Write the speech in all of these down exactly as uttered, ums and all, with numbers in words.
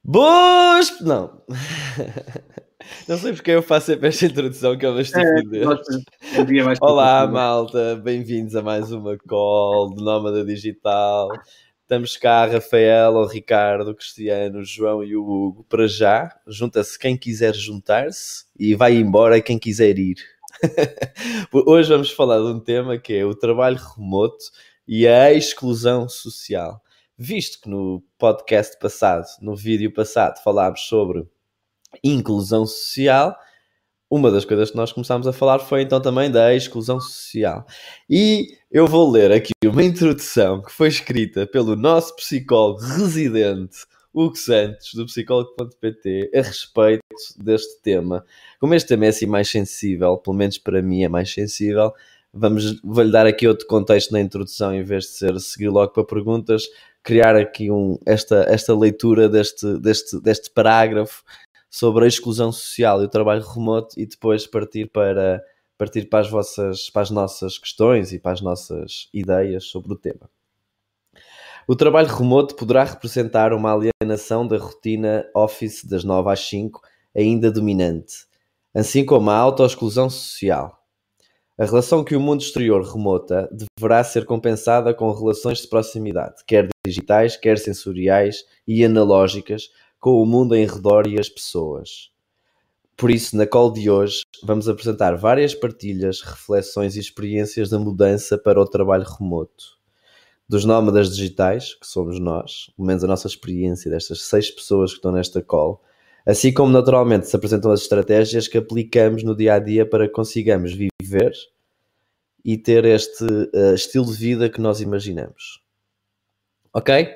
Boas! Não. Não sei porque eu faço sempre esta introdução, que é uma estupidez. É, mais Olá, malta. Bem-vindos a mais uma call de Nómada Digital. Estamos cá, Rafael, o Ricardo, o Cristiano, o João e o Hugo. Para já, junta-se quem quiser juntar-se e vai embora quem quiser ir. Hoje vamos falar de um tema que é o trabalho remoto e a exclusão social. Visto que no podcast passado, no vídeo passado, falámos sobre inclusão social, uma das coisas que nós começámos a falar foi então também da exclusão social. E eu vou ler aqui uma introdução que foi escrita pelo nosso psicólogo residente, Hugo Santos, do psicólogo ponto pt, a respeito deste tema. Como este tema é assim mais sensível, pelo menos para mim é mais sensível, vamos, vou-lhe dar aqui outro contexto na introdução, em vez de ser seguir logo para perguntas, criar aqui um, esta, esta leitura deste, deste, deste parágrafo sobre a exclusão social e o trabalho remoto e depois partir para, partir para as vossas, para as nossas questões e para as nossas ideias sobre o tema. O trabalho remoto poderá representar uma alienação da rotina office das nove às cinco ainda dominante, assim como a autoexclusão social. A relação que o mundo exterior remota deverá ser compensada com relações de proximidade, quer digitais, quer sensoriais e analógicas, com o mundo em redor e as pessoas. Por isso, na call de hoje, vamos apresentar várias partilhas, reflexões e experiências da mudança para o trabalho remoto. Dos nómadas digitais, que somos nós, pelo menos a nossa experiência destas seis pessoas que estão nesta call, assim como naturalmente se apresentam as estratégias que aplicamos no dia-a-dia para que consigamos viver e ter este uh, estilo de vida que nós imaginamos. Ok?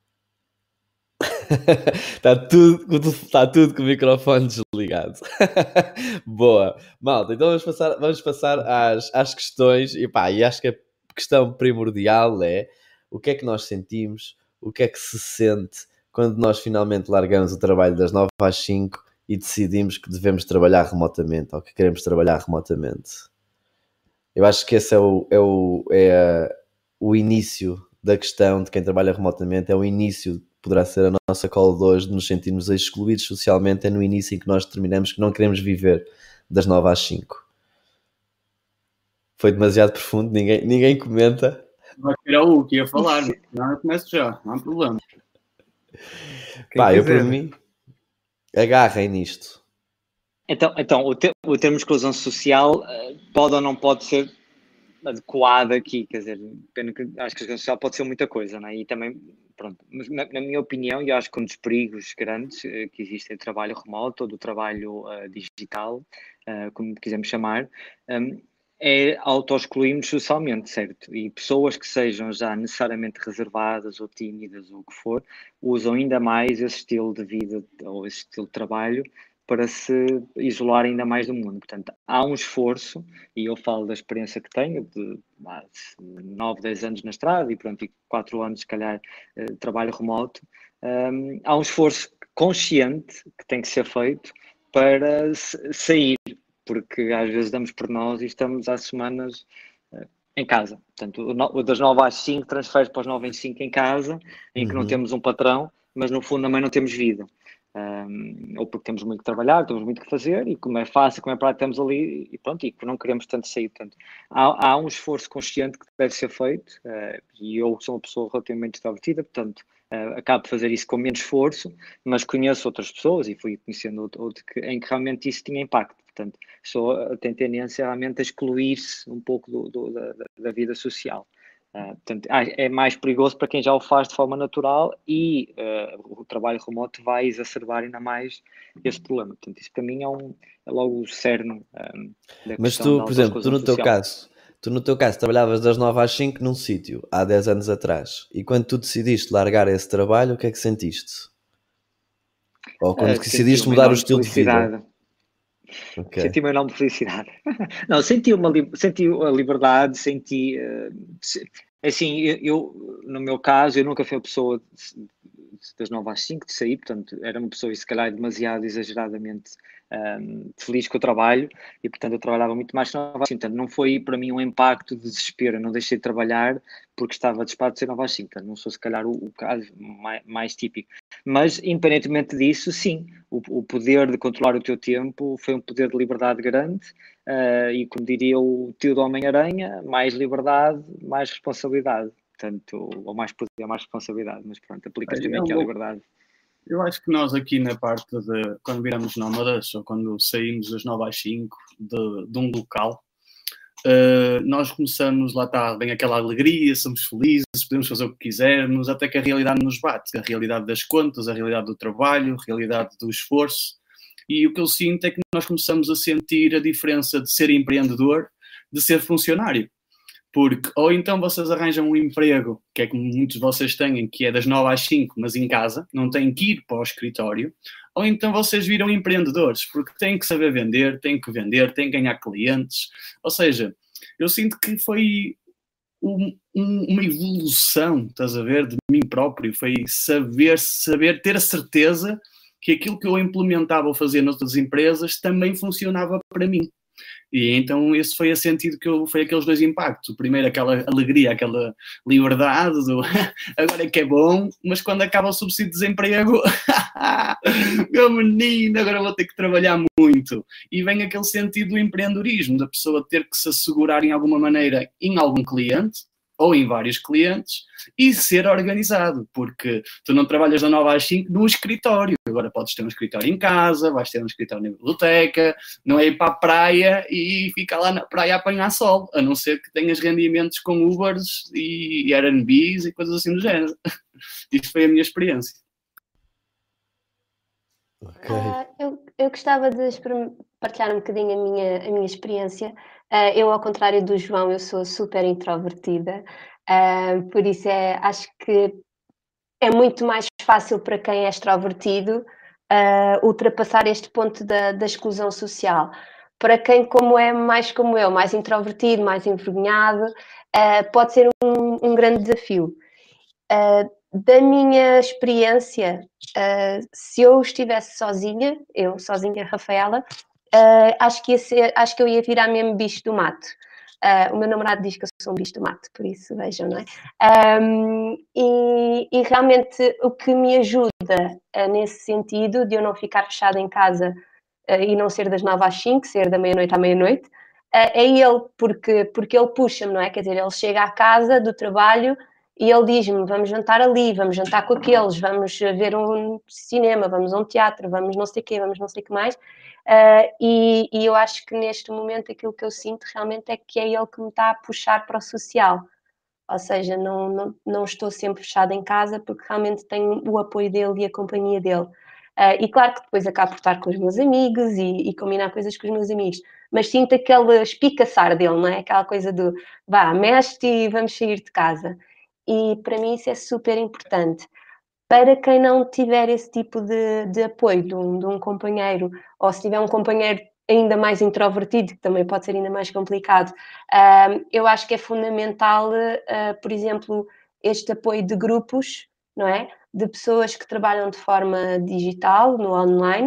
Está tudo, está tudo com o microfone desligado. Boa. Malta, então vamos passar, vamos passar às, às questões. E, pá, e acho que a questão primordial é o que é que nós sentimos, o que é que se sente quando nós finalmente largamos o trabalho das nove às cinco e decidimos que devemos trabalhar remotamente ou que queremos trabalhar remotamente. Eu acho que esse é o, é o, é a, o início da questão de quem trabalha remotamente, é o início, poderá ser a nossa call de hoje, de nos sentirmos excluídos socialmente, é no início em que nós determinamos que não queremos viver das nove às cinco. Foi demasiado profundo, ninguém, ninguém comenta. Era o que ia falar, não, eu começo já, não há problema. Quem Pá, quiser. Eu por mim, agarrem nisto. Então, então o, te, o termo exclusão social uh, pode ou não pode ser adequado aqui, quer dizer, pena que acho que a exclusão social pode ser muita coisa, não é? E também, pronto, mas na, na minha opinião, e acho que um dos perigos grandes uh, que existe no trabalho remoto ou do trabalho uh, digital, uh, como quisermos chamar, um, é auto-excluirmos socialmente, certo? E pessoas que sejam já necessariamente reservadas ou tímidas ou o que for, usam ainda mais esse estilo de vida ou esse estilo de trabalho para se isolar ainda mais do mundo. Portanto, há um esforço, e eu falo da experiência que tenho, de nove, dez anos na estrada e pronto, e quatro anos, se calhar, de trabalho remoto, um, há um esforço consciente que tem que ser feito para sair, porque às vezes damos por nós e estamos há semanas uh, em casa. Portanto, o das nove às cinco transfere para os nove às cinco em casa, em que uhum. não temos um patrão, mas no fundo também não temos vida. Um, ou porque temos muito que trabalhar, temos muito que fazer, e como é fácil, como é prático, estamos ali e pronto, e não queremos tanto sair. Portanto, há, há um esforço consciente que deve ser feito, uh, e eu sou uma pessoa relativamente extrovertida, portanto, uh, acabo de fazer isso com menos esforço, mas conheço outras pessoas e fui conhecendo outro, outro que, em que realmente isso tinha impacto. Portanto, só tem tendência realmente a excluir-se um pouco do, do, da, da vida social. Uh, portanto, é mais perigoso para quem já o faz de forma natural e uh, o trabalho remoto vai exacerbar ainda mais esse problema. Portanto, isso para mim é, um, é logo o cerne um, da Mas questão tu, por exemplo, tu no social. teu caso, tu no teu caso trabalhavas das nove às cinco num sítio, há dez anos atrás, e quando tu decidiste largar esse trabalho, o que é que sentiste? Ou quando uh, decidiste mudar o estilo de vida? Okay. Senti uma enorme felicidade. Não, senti, uma, senti a liberdade, senti... Uh, assim, eu, eu, no meu caso, eu nunca fui uma pessoa das nove às cinco, de sair, portanto, era uma pessoa, se calhar, demasiado exageradamente um, feliz com o trabalho, e, portanto, eu trabalhava muito mais que nove às cinco. Portanto, não foi para mim um impacto de desespero, eu não deixei de trabalhar porque estava disposto a ser nove às cinco. Portanto, não sou, se calhar, o, o caso mais, mais típico. Mas, independentemente disso, sim, o, o poder de controlar o teu tempo foi um poder de liberdade grande, uh, e, como diria o tio do Homem-Aranha, mais liberdade, mais responsabilidade. Portanto, ou mais poder, mais responsabilidade, mas pronto, aplica-se também aqui à liberdade. Eu acho que nós aqui na parte de quando viramos nómadas ou quando saímos das nove às cinco de, de um local, uh, nós começamos, lá está, vem aquela alegria, somos felizes, podemos fazer o que quisermos, até que a realidade nos bate, a realidade das contas, a realidade do trabalho, a realidade do esforço. E o que eu sinto é que nós começamos a sentir a diferença de ser empreendedor de ser funcionário. Porque ou então vocês arranjam um emprego, que é como muitos de vocês têm, que é das nove às cinco, mas em casa, não têm que ir para o escritório, ou então vocês viram empreendedores, porque têm que saber vender, têm que vender, têm que ganhar clientes. Ou seja, eu sinto que foi um, um, uma evolução, estás a ver, de mim próprio, foi saber, saber, ter a certeza que aquilo que eu implementava ou fazia noutras empresas também funcionava para mim. E então esse foi o sentido que eu, foi aqueles dois impactos. O primeiro, aquela alegria, aquela liberdade do agora é que é bom, mas quando acaba o subsídio de desemprego, meu menino, agora vou ter que trabalhar muito. E vem aquele sentido do empreendedorismo, da pessoa ter que se assegurar em alguma maneira em algum cliente, ou em vários clientes, e ser organizado, porque tu não trabalhas da nove às cinco num escritório, agora podes ter um escritório em casa, vais ter um escritório na biblioteca, não é ir para a praia e ficar lá na praia a apanhar sol, a não ser que tenhas rendimentos com Ubers e Airbnbs e coisas assim do género. Isto foi a minha experiência. Okay. Uh, eu, eu gostava de partilhar um bocadinho a minha, a minha experiência. Uh, eu, ao contrário do João, eu sou super introvertida, uh, por isso é, acho que é muito mais fácil para quem é extrovertido uh, ultrapassar este ponto da, da exclusão social. Para quem como é mais como eu, mais introvertido, mais envergonhado, uh, pode ser um, um grande desafio. Uh, da minha experiência, uh, se eu estivesse sozinha, eu sozinha, Rafaela, uh, acho, que ia ser, acho que eu ia virar mesmo bicho do mato. Uh, o meu namorado diz que eu sou um bicho do mato, por isso vejam, não é? Um, e, e realmente o que me ajuda uh, nesse sentido, de eu não ficar fechada em casa uh, e não ser das nove às cinco, ser da meia-noite à meia-noite, uh, é ele, porque, porque ele puxa-me, não é? Quer dizer, ele chega à casa do trabalho e ele diz-me, vamos jantar ali, vamos jantar com aqueles, vamos ver um cinema, vamos a um teatro, vamos não sei o quê, vamos não sei o que mais. Uh, e, e eu acho que neste momento aquilo que eu sinto realmente é que é ele que me está a puxar para o social. Ou seja, não, não, não estou sempre fechada em casa porque realmente tenho o apoio dele e a companhia dele. Uh, e claro que depois acabo por estar com os meus amigos e, e combinar coisas com os meus amigos, mas sinto aquele espicaçar dele, não é? Aquela coisa do, vá, mexe-te e vamos sair de casa. E para mim isso é super importante. Para quem não tiver esse tipo de, de apoio de um, de um companheiro, ou se tiver um companheiro ainda mais introvertido, que também pode ser ainda mais complicado, uh, eu acho que é fundamental, uh, por exemplo, este apoio de grupos, não é? De pessoas que trabalham de forma digital, no online,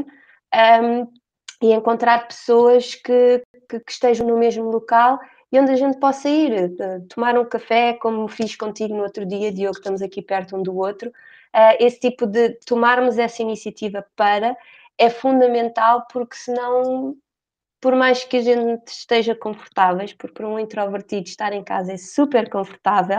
um, e encontrar pessoas que, que, que estejam no mesmo local e onde a gente possa ir, tomar um café, como fiz contigo no outro dia, Diogo, estamos aqui perto um do outro. Uh, esse tipo de tomarmos essa iniciativa para é fundamental, porque senão, por mais que a gente esteja confortáveis, porque para um introvertido estar em casa é super confortável,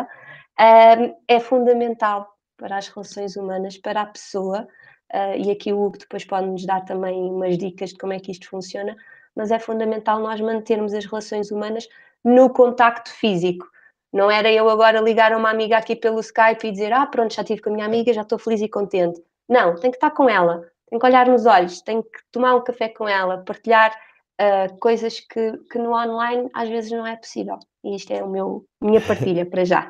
uh, é fundamental para as relações humanas, para a pessoa, uh, e aqui o Hugo depois pode nos dar também umas dicas de como é que isto funciona, mas é fundamental nós mantermos as relações humanas no contacto físico. Não era eu agora ligar a uma amiga aqui pelo Skype e dizer, ah, pronto, já estive com a minha amiga, já estou feliz e contente. Não, tem que estar com ela, tem que olhar nos olhos, tem que tomar um café com ela, partilhar uh, coisas que, que no online às vezes não é possível. E isto é a minha partilha para já.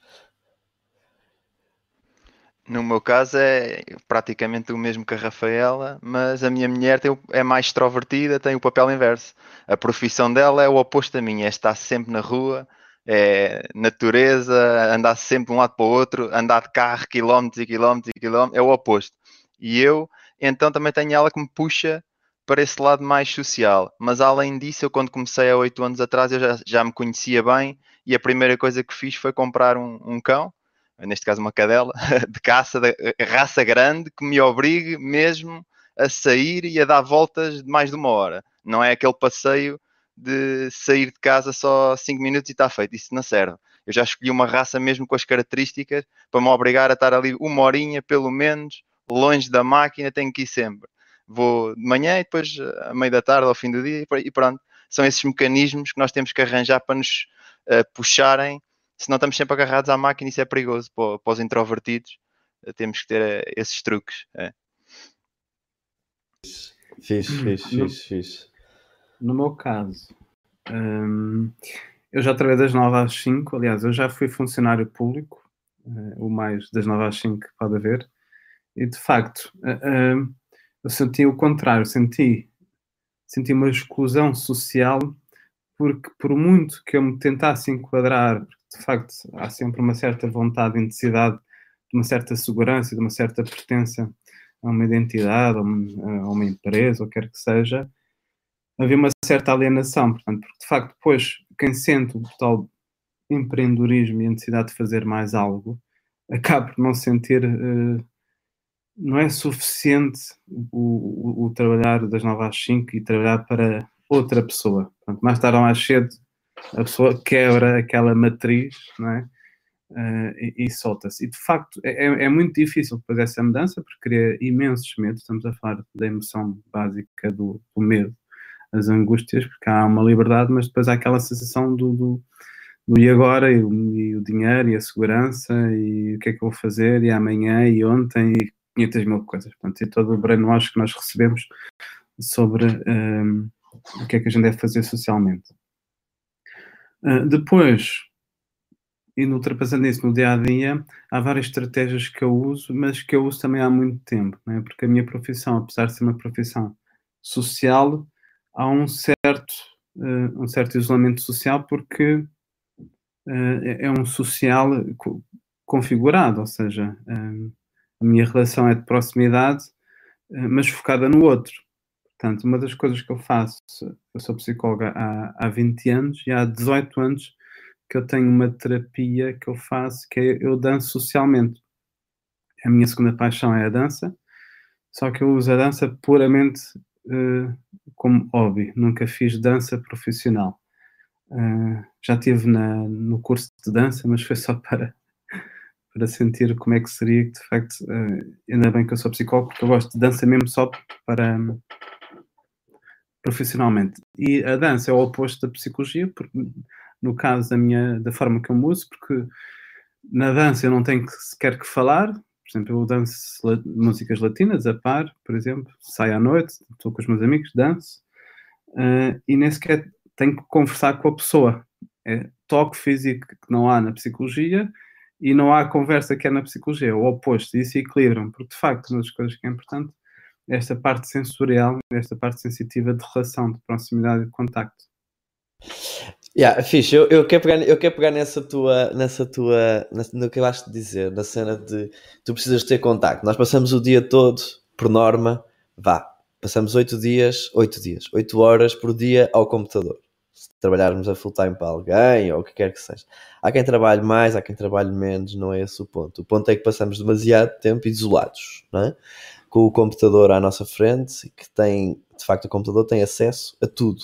No meu caso é praticamente o mesmo que a Rafaela, mas a minha mulher tem, é mais extrovertida, tem o papel inverso. A profissão dela é o oposto da minha, é estar sempre na rua, é natureza, andar sempre de um lado para o outro, andar de carro quilómetros e quilómetros e quilómetros, é o oposto. E eu, então, também tenho ela que me puxa para esse lado mais social. Mas além disso, eu quando comecei há oito anos atrás, eu já, já me conhecia bem e a primeira coisa que fiz foi comprar um, um cão, neste caso uma cadela, de caça, de raça grande, que me obrigue mesmo a sair e a dar voltas de mais de uma hora. Não é aquele passeio de sair de casa só cinco minutos e está feito. Isso não serve. Eu já escolhi uma raça mesmo com as características para me obrigar a estar ali uma horinha, pelo menos, longe da máquina, tenho que ir sempre. Vou de manhã e depois à meia da tarde, ao fim do dia e pronto. São esses mecanismos que nós temos que arranjar para nos uh, puxarem, senão estamos sempre agarrados à máquina e isso é perigoso para, para os introvertidos. Uh, temos que ter uh, esses truques. É. Fixe, fixe, No- fixe, fixe. No meu caso, hum, eu já trabalhei das nove às cinco. Aliás, eu já fui funcionário público, eh, o mais das nove às cinco que pode haver, e de facto, eh, eh, eu senti o contrário, senti, senti uma exclusão social, porque por muito que eu me tentasse enquadrar, porque de facto há sempre uma certa vontade e necessidade de uma certa segurança, de uma certa pertença a uma identidade, a uma, a uma empresa, ou quer que seja, havia uma certa alienação, portanto, porque de facto depois quem sente o tal empreendedorismo e a necessidade de fazer mais algo, acaba por não sentir, uh, não é suficiente o, o, o trabalhar das nove às cinco e trabalhar para outra pessoa. Portanto, mais tarde ou mais cedo a pessoa quebra aquela matriz, não é? Uh, e, e solta-se. E de facto é, é muito difícil fazer essa mudança porque cria imensos medos. Estamos a falar da emoção básica do, do medo, as angústias, porque há uma liberdade, mas depois há aquela sensação do, do, do e agora, e o, e o dinheiro, e a segurança, e o que é que eu vou fazer, e amanhã, e ontem, e quinhentas mil coisas. Portanto, e todo o brainwash que nós recebemos sobre um, o que é que a gente deve fazer socialmente. Uh, depois, indo ultrapassando isso no dia-a-dia, há várias estratégias que eu uso, mas que eu uso também há muito tempo, não é? Porque a minha profissão, apesar de ser uma profissão social, há um certo, uh, um certo isolamento social porque uh, é um social co- configurado, ou seja, uh, a minha relação é de proximidade, uh, mas focada no outro. Portanto, uma das coisas que eu faço, eu sou psicóloga há, há vinte anos e há dezoito anos que eu tenho uma terapia que eu faço, que é eu danço socialmente. A minha segunda paixão é a dança, só que eu uso a dança puramente uh, como hobby, nunca fiz dança profissional. Uh, já estive na, no curso de dança, mas foi só para, para sentir como é que seria, que de facto, uh, ainda bem que eu sou psicólogo, porque eu gosto de dança mesmo só para um, profissionalmente. E a dança é o oposto da psicologia, porque no caso da, minha, da forma que eu me uso, porque na dança eu não tenho que, sequer que falar. Por exemplo, eu danço la- músicas latinas a par, por exemplo, saio à noite, estou com os meus amigos, danço, uh, e nem sequer tenho que conversar com a pessoa. É toque físico que não há na psicologia e não há conversa que é na psicologia, é o oposto, e isso equilibram, porque de facto uma das coisas que é importante é esta parte sensorial, esta parte sensitiva de relação, de proximidade e de contacto. Yeah, fixe, eu, eu, quero pegar, eu quero pegar nessa tua, nessa tua, nessa- no que eu acho de dizer, na cena de tu precisas ter contacto. Nós passamos o dia todo, por norma, vá, passamos oito dias, oito dias, oito horas por dia ao computador. Se trabalharmos a full time para alguém ou o que quer que seja. Há quem trabalhe mais, há quem trabalhe menos, não é esse o ponto. O ponto é que passamos demasiado tempo isolados, não é? Com o computador à nossa frente, que tem, de facto, o computador tem acesso a tudo.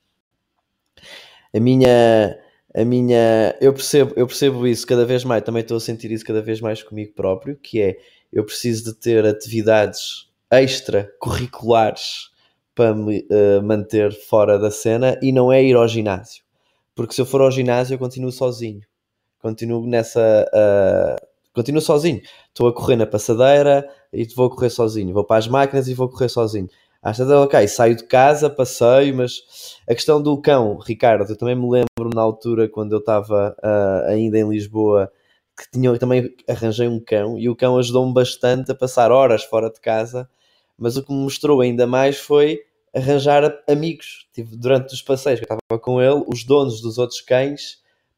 A minha, a minha, eu percebo, eu percebo isso cada vez mais, também estou a sentir isso cada vez mais comigo próprio, que é, eu preciso de ter atividades extracurriculares para me uh, manter fora da cena e não é ir ao ginásio. Porque se eu for ao ginásio eu continuo sozinho. Continuo nessa... Uh, continuo sozinho. Estou a correr na passadeira e vou correr sozinho. Vou para as máquinas e vou correr sozinho. Às vezes, ok, saio de casa, passeio, mas a questão do cão, Ricardo, eu também me lembro na altura quando eu estava uh, ainda em Lisboa, que tinha, também arranjei um cão e o cão ajudou-me bastante a passar horas fora de casa, mas o que me mostrou ainda mais foi arranjar amigos. Tive, durante os passeios que eu estava com ele, os donos dos outros cães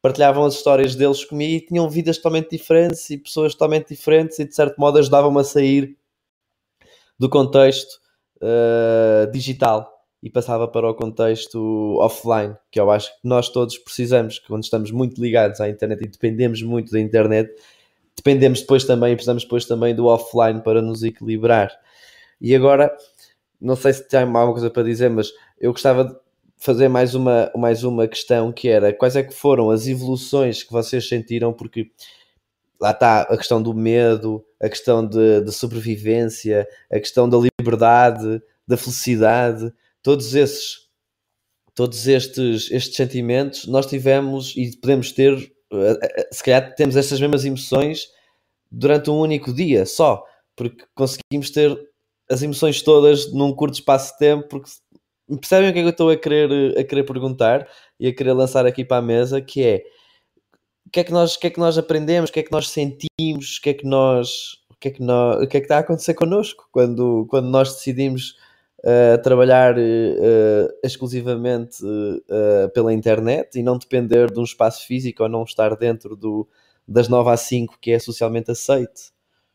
partilhavam as histórias deles comigo e tinham vidas totalmente diferentes e pessoas totalmente diferentes e de certo modo ajudavam-me a sair do contexto uh, digital e passava para o contexto offline, que eu acho que nós todos precisamos, quando estamos muito ligados à internet e dependemos muito da internet, dependemos depois também, precisamos depois também do offline para nos equilibrar. E agora, não sei se tem alguma coisa para dizer, mas eu gostava de fazer mais uma, mais uma questão, que era, quais é que foram as evoluções que vocês sentiram, porque lá está a questão do medo, a questão de, de sobrevivência, a questão da liberdade, da felicidade, todos esses, todos estes, estes sentimentos nós tivemos e podemos ter, se calhar temos estas mesmas emoções durante um único dia só, porque conseguimos ter as emoções todas num curto espaço de tempo, porque percebem o que é que eu estou a querer, a querer perguntar e a querer lançar aqui para a mesa, que é o que é que nós, o que é que nós aprendemos, o que é que nós sentimos, o que é que nós, o que é que nós, o que é que está a acontecer connosco quando, quando nós decidimos uh, trabalhar uh, exclusivamente uh, pela internet e não depender de um espaço físico ou não estar dentro do, das nove às cinco que é socialmente aceito.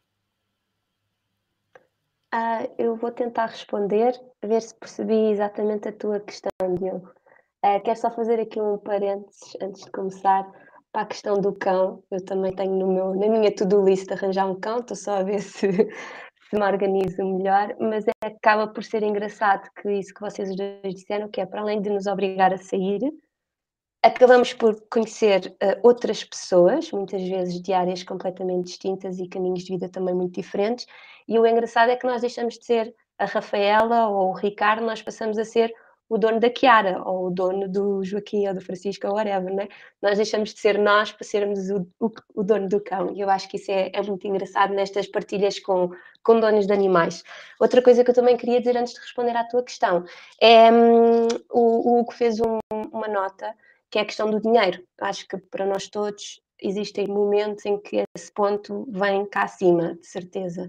Ah, eu vou tentar responder, a ver se percebi exatamente a tua questão, Diogo. Uh, quero só fazer aqui um parênteses antes de começar para a questão do cão. Eu também tenho no meu, na minha to-do list arranjar um cão, estou só a ver se, se me organizo melhor, mas é, acaba por ser engraçado que isso que vocês dois disseram, que é para além de nos obrigar a sair, acabamos por conhecer uh, outras pessoas, muitas vezes de áreas completamente distintas e caminhos de vida também muito diferentes, e o engraçado é que nós deixamos de ser a Rafaela ou o Ricardo, nós passamos a ser o dono da Chiara, ou o dono do Joaquim ou do Francisco, ou whatever, né? Nós deixamos de ser nós para sermos o, o, o dono do cão, e eu acho que isso é, é muito engraçado nestas partilhas com, com donos de animais. Outra coisa que eu também queria dizer antes de responder à tua questão, é hum, o, o Hugo fez um, uma nota, que é a questão do dinheiro. Acho que para nós todos existem momentos em que esse ponto vem cá acima, de certeza.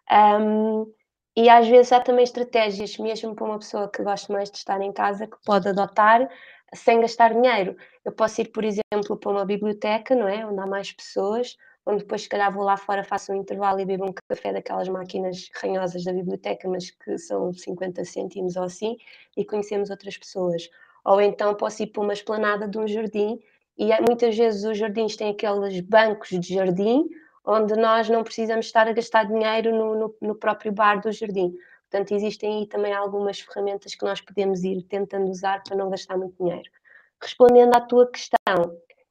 Um, e às vezes há também estratégias, mesmo para uma pessoa que gosta mais de estar em casa, que pode adotar sem gastar dinheiro. Eu posso ir, por exemplo, para uma biblioteca, não é? Onde há mais pessoas, onde depois se calhar vou lá fora, faço um intervalo e bebo um café daquelas máquinas ranhosas da biblioteca, mas que são cinquenta cêntimos ou assim, e conhecemos outras pessoas. Ou então posso ir para uma esplanada de um jardim, e muitas vezes os jardins têm aqueles bancos de jardim, onde nós não precisamos estar a gastar dinheiro no, no, no próprio bar do jardim. Portanto, existem aí também algumas ferramentas que nós podemos ir tentando usar para não gastar muito dinheiro. Respondendo à tua questão,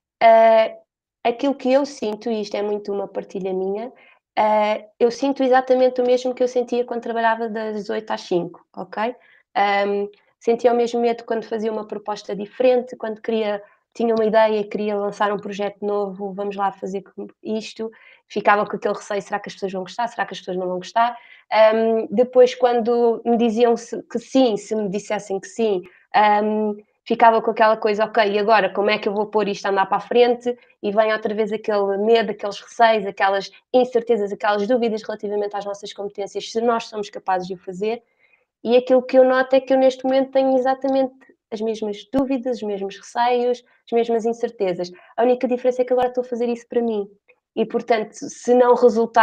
uh, aquilo que eu sinto, e isto é muito uma partilha minha, uh, eu sinto exatamente o mesmo que eu sentia quando trabalhava das oito às cinco, ok? Um, sentia o mesmo medo quando fazia uma proposta diferente, quando queria, tinha uma ideia, queria lançar um projeto novo, vamos lá fazer isto, ficava com aquele receio, será que as pessoas vão gostar, será que as pessoas não vão gostar? Um, depois, quando me diziam que sim, se me dissessem que sim, um, ficava com aquela coisa, ok, e agora como é que eu vou pôr isto a andar para a frente? E vem outra vez aquele medo, aqueles receios, aquelas incertezas, aquelas dúvidas relativamente às nossas competências, se nós somos capazes de o fazer. E aquilo que eu noto é que eu neste momento tenho exatamente as mesmas dúvidas, os mesmos receios, as mesmas incertezas. A única diferença é que agora estou a fazer isso para mim. E, portanto, se não resultar,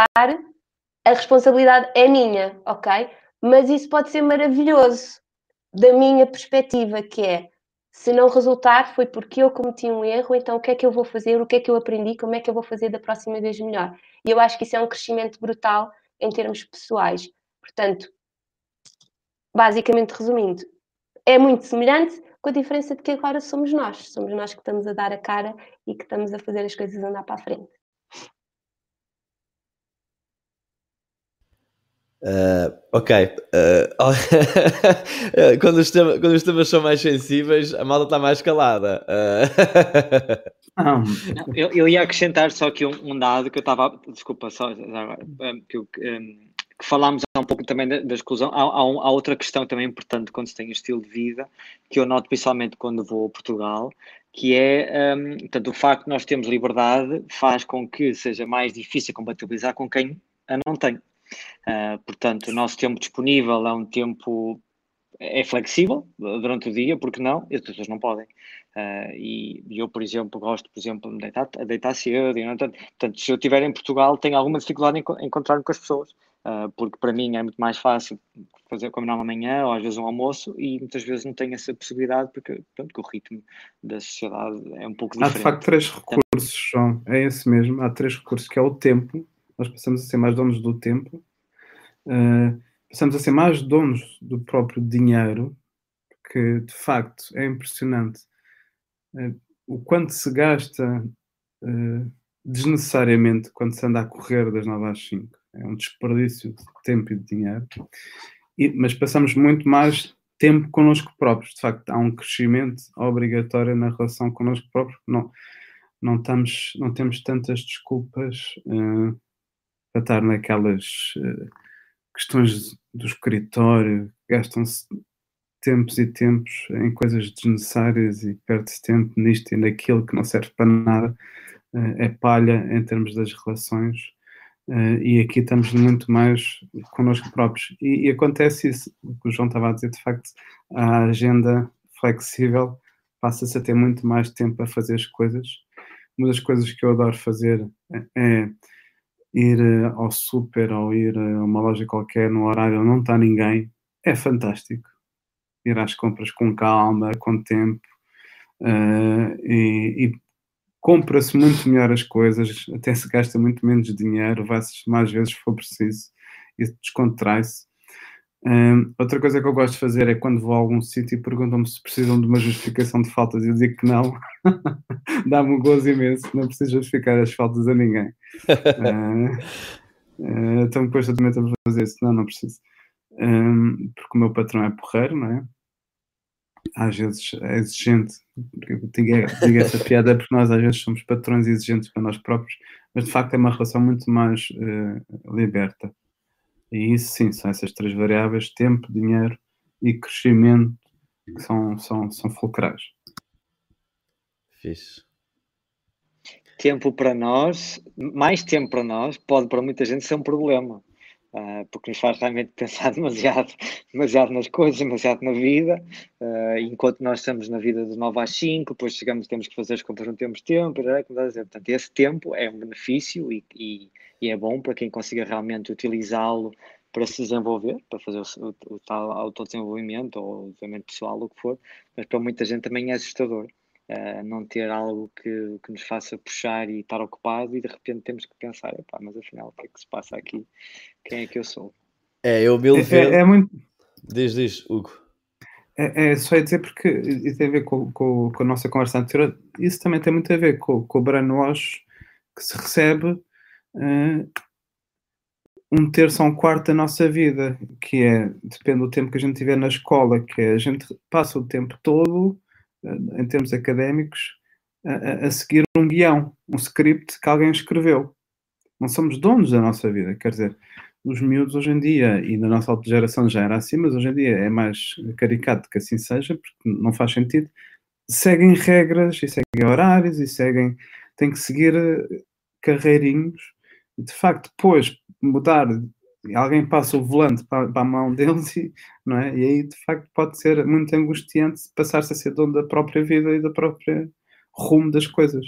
a responsabilidade é minha, ok? Mas isso pode ser maravilhoso da minha perspectiva, que é, se não resultar foi porque eu cometi um erro, então o que é que eu vou fazer, o que é que eu aprendi, como é que eu vou fazer da próxima vez melhor? E eu acho que isso é um crescimento brutal em termos pessoais. Portanto, basicamente resumindo, é muito semelhante, com a diferença de que agora somos nós. Somos nós que estamos a dar a cara e que estamos a fazer as coisas andar para a frente. Uh, ok. Uh, quando, os temas, quando os temas são mais sensíveis, a malta está mais calada. Uh... Não, eu, eu ia acrescentar só aqui um, um dado que eu estava. Desculpa, só agora. Um, que, um, que falámos um pouco também da, da exclusão. Há, há, um, há outra questão também importante quando se tem o estilo de vida, que eu noto principalmente quando vou a Portugal, que é um, portanto, o facto de nós termos liberdade faz com que seja mais difícil compatibilizar com quem a não tem. Uh, portanto, o nosso tempo disponível é um tempo é flexível durante o dia, porque não? E as pessoas não podem. Uh, e eu, por exemplo, gosto, por exemplo, de deitar, deitar cedo. E não, portanto, portanto, se eu estiver em Portugal, tenho alguma dificuldade em, em encontrar-me com as pessoas. Uh, porque para mim é muito mais fácil fazer combinar uma manhã ou às vezes um almoço e muitas vezes não tenho essa possibilidade porque, portanto, que o ritmo da sociedade é um pouco diferente. Há de facto três recursos, João, é esse mesmo. Há três recursos, que é o tempo. Nós passamos a ser mais donos do tempo. Uh, passamos a ser mais donos do próprio dinheiro, que de facto é impressionante uh, o quanto se gasta uh, desnecessariamente quando se anda a correr das nove às cinco. É um desperdício de tempo e de dinheiro. E, mas passamos muito mais tempo connosco próprios. De facto, há um crescimento obrigatório na relação connosco próprios. Não, não, estamos, não temos tantas desculpas uh, para estar naquelas uh, questões do escritório. Gastam-se tempos e tempos em coisas desnecessárias e perde-se tempo nisto e naquilo que não serve para nada. Uh, é palha em termos das relações. Uh, e aqui estamos muito mais connosco próprios. E, e acontece isso, o que o João estava a dizer, de facto, a agenda flexível passa-se a ter muito mais tempo a fazer as coisas. Uma das coisas que eu adoro fazer é ir ao super ou ir a uma loja qualquer no horário onde não está ninguém. É fantástico. Ir às compras com calma, com tempo, uh, e, e compra-se muito melhor as coisas, até se gasta muito menos dinheiro, vai-se mais vezes se for preciso e descontrai-se. Um, outra coisa que eu gosto de fazer é quando vou a algum sítio e perguntam-me se precisam de uma justificação de faltas e eu digo que não. Dá-me um gozo imenso, não preciso justificar as faltas a ninguém. uh, uh, então depois eu também estou a fazer isso. Não, não preciso. Um, porque o meu patrão é porreiro, não é? Às vezes é exigente, eu digo, digo essa piada porque nós às vezes somos patrões exigentes para nós próprios, mas de facto é uma relação muito mais uh, liberta. E isso sim, são essas três variáveis: tempo, dinheiro e crescimento, que são, são, são fulcrais. Fixe. Tempo para nós, mais tempo para nós, pode para muita gente ser um problema. Uh, porque nos faz realmente pensar demasiado, demasiado nas coisas, demasiado na vida, uh, enquanto nós estamos na vida de nove às cinco, depois chegamos, temos que fazer as compras, não temos tempo, é? Como a dizer. Portanto, esse tempo é um benefício e, e, e é bom para quem consiga realmente utilizá-lo para se desenvolver, para fazer o, o, o tal autodesenvolvimento ou desenvolvimento pessoal, o que for, mas para muita gente também é assustador. Uh, não ter algo que, que nos faça puxar e estar ocupado e de repente temos que pensar, epá, mas afinal o que é que se passa aqui? Quem é que eu sou? É, eu mil vezes... É, é, é muito... Diz, diz, Hugo. É, é só ia dizer porque isso tem a ver com, com, com a nossa conversa anterior, isso também tem muito a ver com, com o brainwash que se recebe uh, um terço ou um quarto da nossa vida, que é, depende do tempo que a gente tiver na escola, que é, a gente passa o tempo todo em termos académicos, a, a seguir um guião, um script que alguém escreveu. Não somos donos da nossa vida, quer dizer, os miúdos hoje em dia, e na nossa alta geração já era assim, mas hoje em dia é mais caricato que assim seja, porque não faz sentido, seguem regras e seguem horários e seguem, têm que seguir carreirinhos, e de facto depois mudar, alguém passa o volante para, para a mão deles e, não é? E aí de facto pode ser muito angustiante passar-se a ser dono da própria vida e da própria rumo das coisas.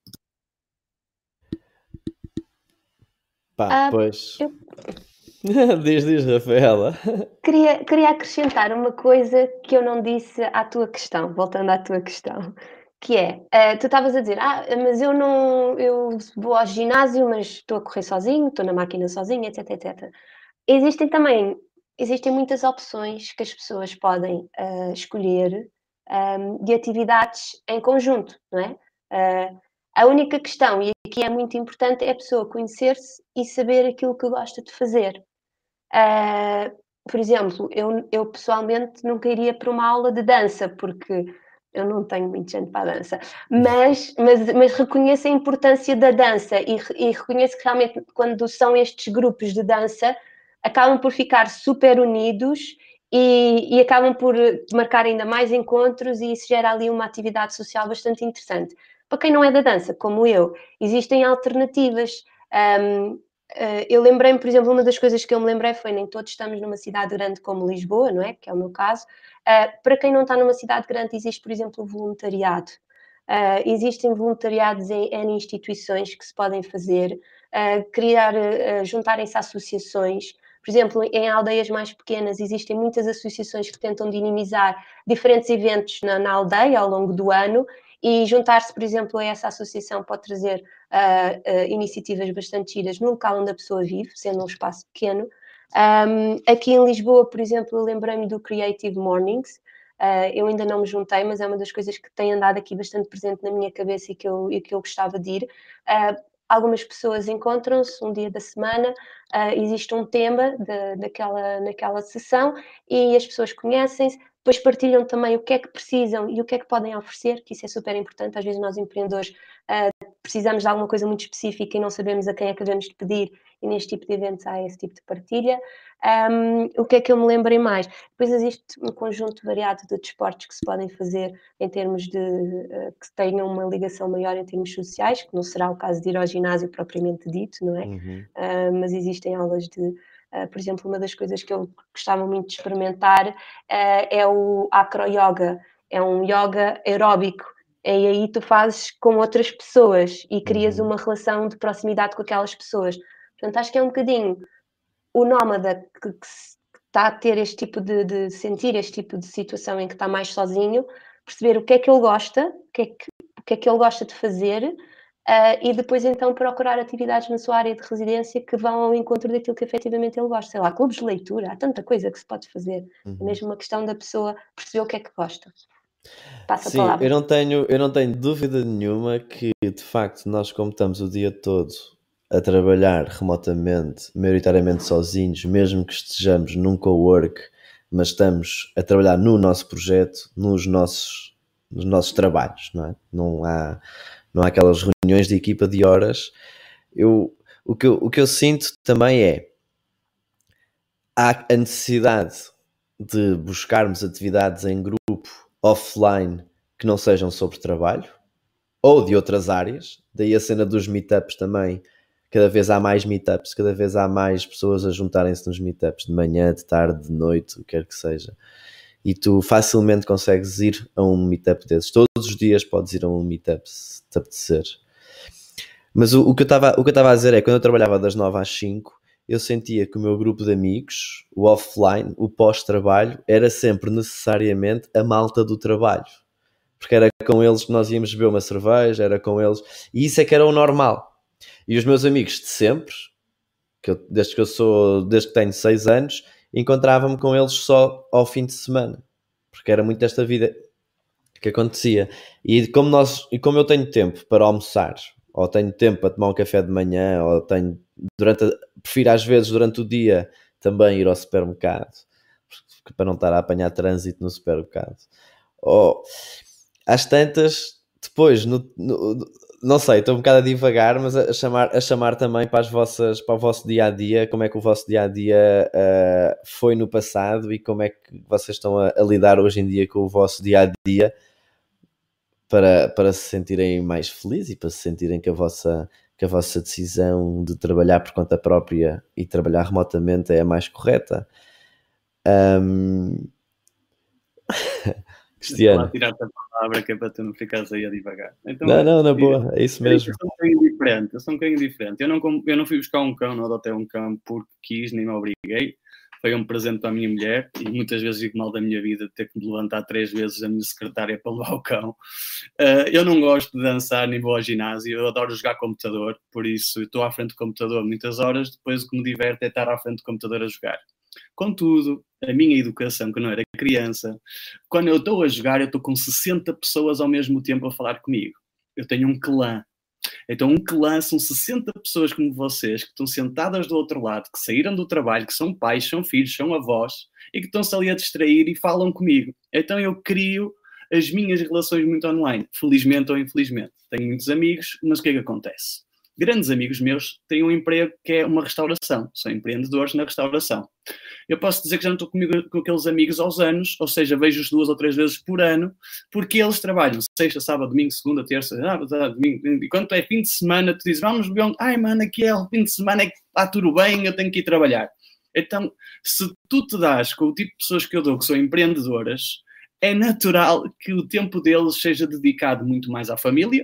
Pá, Ah, pois. eu diz, diz, Rafaela. queria, queria acrescentar uma coisa que eu não disse à tua questão, voltando à tua questão, que é, eh, tu estavas a dizer, ah, mas eu não, eu vou ao ginásio, mas estou a correr sozinho, estou na máquina sozinha, etc, etcétera. Existem também, existem muitas opções que as pessoas podem uh, escolher um, de atividades em conjunto, não é? Uh, a única questão, e aqui é muito importante, é a pessoa conhecer-se e saber aquilo que gosta de fazer. Uh, por exemplo, eu, eu pessoalmente nunca iria para uma aula de dança, porque eu não tenho muito gente para a dança, mas, mas, mas reconheço a importância da dança e, e reconheço que realmente quando são estes grupos de dança, acabam por ficar super unidos e, e acabam por marcar ainda mais encontros e isso gera ali uma atividade social bastante interessante. Para quem não é da dança, como eu, existem alternativas. Um, Uh, eu lembrei-me, por exemplo, uma das coisas que eu me lembrei foi nem todos estamos numa cidade grande como Lisboa, não é? Que é o meu caso. Uh, para quem não está numa cidade grande, existe, por exemplo, o voluntariado. Uh, existem voluntariados em, em instituições que se podem fazer, uh, criar, uh, juntarem-se a associações. Por exemplo, em aldeias mais pequenas existem muitas associações que tentam dinamizar diferentes eventos na, na aldeia ao longo do ano, e juntar-se, por exemplo, a essa associação pode trazer uh, uh, iniciativas bastante giras no local onde a pessoa vive, sendo um espaço pequeno. Um, aqui em Lisboa, por exemplo, eu lembrei-me do Creative Mornings. Uh, eu ainda não me juntei, mas é uma das coisas que tem andado aqui bastante presente na minha cabeça e que eu, e que eu gostava de ir. Uh, algumas pessoas encontram-se um dia da semana, uh, existe um tema de, daquela, naquela sessão e as pessoas conhecem-se, depois partilham também o que é que precisam e o que é que podem oferecer, que isso é super importante. Às vezes nós empreendedores uh, precisamos de alguma coisa muito específica e não sabemos a quem é que devemos de pedir, e neste tipo de eventos há esse tipo de partilha. Um, o que é que eu me lembrei mais? Depois existe um conjunto variado de desportos que se podem fazer em termos de uh, que tenham uma ligação maior em termos sociais, que não será o caso de ir ao ginásio propriamente dito, não é? Uhum. Uh, mas existem aulas de, uh, por exemplo, uma das coisas que eu gostava muito de experimentar uh, é o acro-yoga, é um yoga aeróbico, e aí tu fazes com outras pessoas e crias Uhum. uma relação de proximidade com aquelas pessoas. Portanto, acho que é um bocadinho o nómada que, que está a ter este tipo de, de sentir, este tipo de situação em que está mais sozinho, perceber o que é que ele gosta, o que é que, o que, é que ele gosta de fazer, uh, e depois então procurar atividades na sua área de residência que vão ao encontro daquilo que efetivamente ele gosta. Sei lá, clubes de leitura, há tanta coisa que se pode fazer. Uhum. É mesmo uma questão da pessoa perceber o que é que gosta. Passa a Sim, palavra. eu não tenho, eu não tenho dúvida nenhuma que, de facto, nós como estamos o dia todo a trabalhar remotamente, maioritariamente sozinhos, mesmo que estejamos num cowork, mas estamos a trabalhar no nosso projeto, nos nossos, nos nossos trabalhos, não é? Não há, não há aquelas reuniões de equipa de horas. Eu, o, que eu, o que eu sinto também é há a necessidade de buscarmos atividades em grupo offline que não sejam sobre trabalho ou de outras áreas, daí a cena dos meetups também. Cada vez há mais meetups, cada vez há mais pessoas a juntarem-se nos meetups de manhã, de tarde, de noite, o que quer que seja, e tu facilmente consegues ir a um meetup desses. Todos os dias podes ir a um meetup se te apetecer. Mas o, o que eu estava a dizer é, quando eu trabalhava das nove às cinco, eu sentia que o meu grupo de amigos, o offline, o pós-trabalho, era sempre necessariamente a malta do trabalho. Porque era com eles que nós íamos beber uma cerveja, era com eles, e isso é que era o normal. E os meus amigos de sempre, que eu, desde que eu sou, desde que tenho seis anos, encontrava-me com eles só ao fim de semana. Porque era muito esta vida que acontecia. E como, nós, e como eu tenho tempo para almoçar, ou tenho tempo para tomar um café de manhã, ou tenho durante a, prefiro às vezes durante o dia também ir ao supermercado, para não estar a apanhar trânsito no supermercado. Ou às tantas, depois, no, no, não sei, estou um bocado a divagar, mas a chamar, a chamar também para, as vossas, para o vosso dia-a-dia, como é que o vosso dia-a-dia uh, foi no passado e como é que vocês estão a, a lidar hoje em dia com o vosso dia-a-dia para, para se sentirem mais felizes e para se sentirem que a vossa, que a vossa decisão de trabalhar por conta própria e trabalhar remotamente é a mais correta. Um... Cristiano. Vou tirar-te a palavra que é para tu não ficares aí a divagar. Então, não, não, na boa, é isso mesmo. Eu sou um bocadinho diferente, eu sou um bocadinho diferente. Eu não, eu não fui buscar um cão, não adotei um cão porque quis, nem me obriguei. Foi um presente para a minha mulher e muitas vezes digo mal da minha vida de ter que me levantar três vezes a minha secretária para levar o cão. Uh, eu não gosto de dançar nem vou ao ginásio, eu adoro jogar computador, por isso estou à frente do computador muitas horas, depois o que me diverte é estar à frente do computador a jogar. Contudo, a minha educação, quando eu era criança, quando eu estou a jogar, eu estou com sessenta pessoas ao mesmo tempo a falar comigo. Eu tenho um clã. Então, um clã são sessenta pessoas como vocês, que estão sentadas do outro lado, que saíram do trabalho, que são pais, são filhos, são avós, e que estão-se ali a distrair e falam comigo. Então, eu crio as minhas relações muito online, felizmente ou infelizmente. Tenho muitos amigos, mas o que é que acontece? Grandes amigos meus têm um emprego que é uma restauração, são empreendedores na restauração. eu posso dizer que já não estou comigo, com aqueles amigos aos anos, ou seja, vejo-os duas ou três vezes por ano, porque eles trabalham sexta, sábado, domingo, segunda, terça, sábado, domingo, domingo. E quando é fim de semana, tu dizes, vamos beber um... Ai, mano, aqui é o fim de semana, é que está tudo bem, eu tenho que ir trabalhar. Então, se tu te dás com o tipo de pessoas que eu dou, que são empreendedoras, é natural que o tempo deles seja dedicado muito mais à família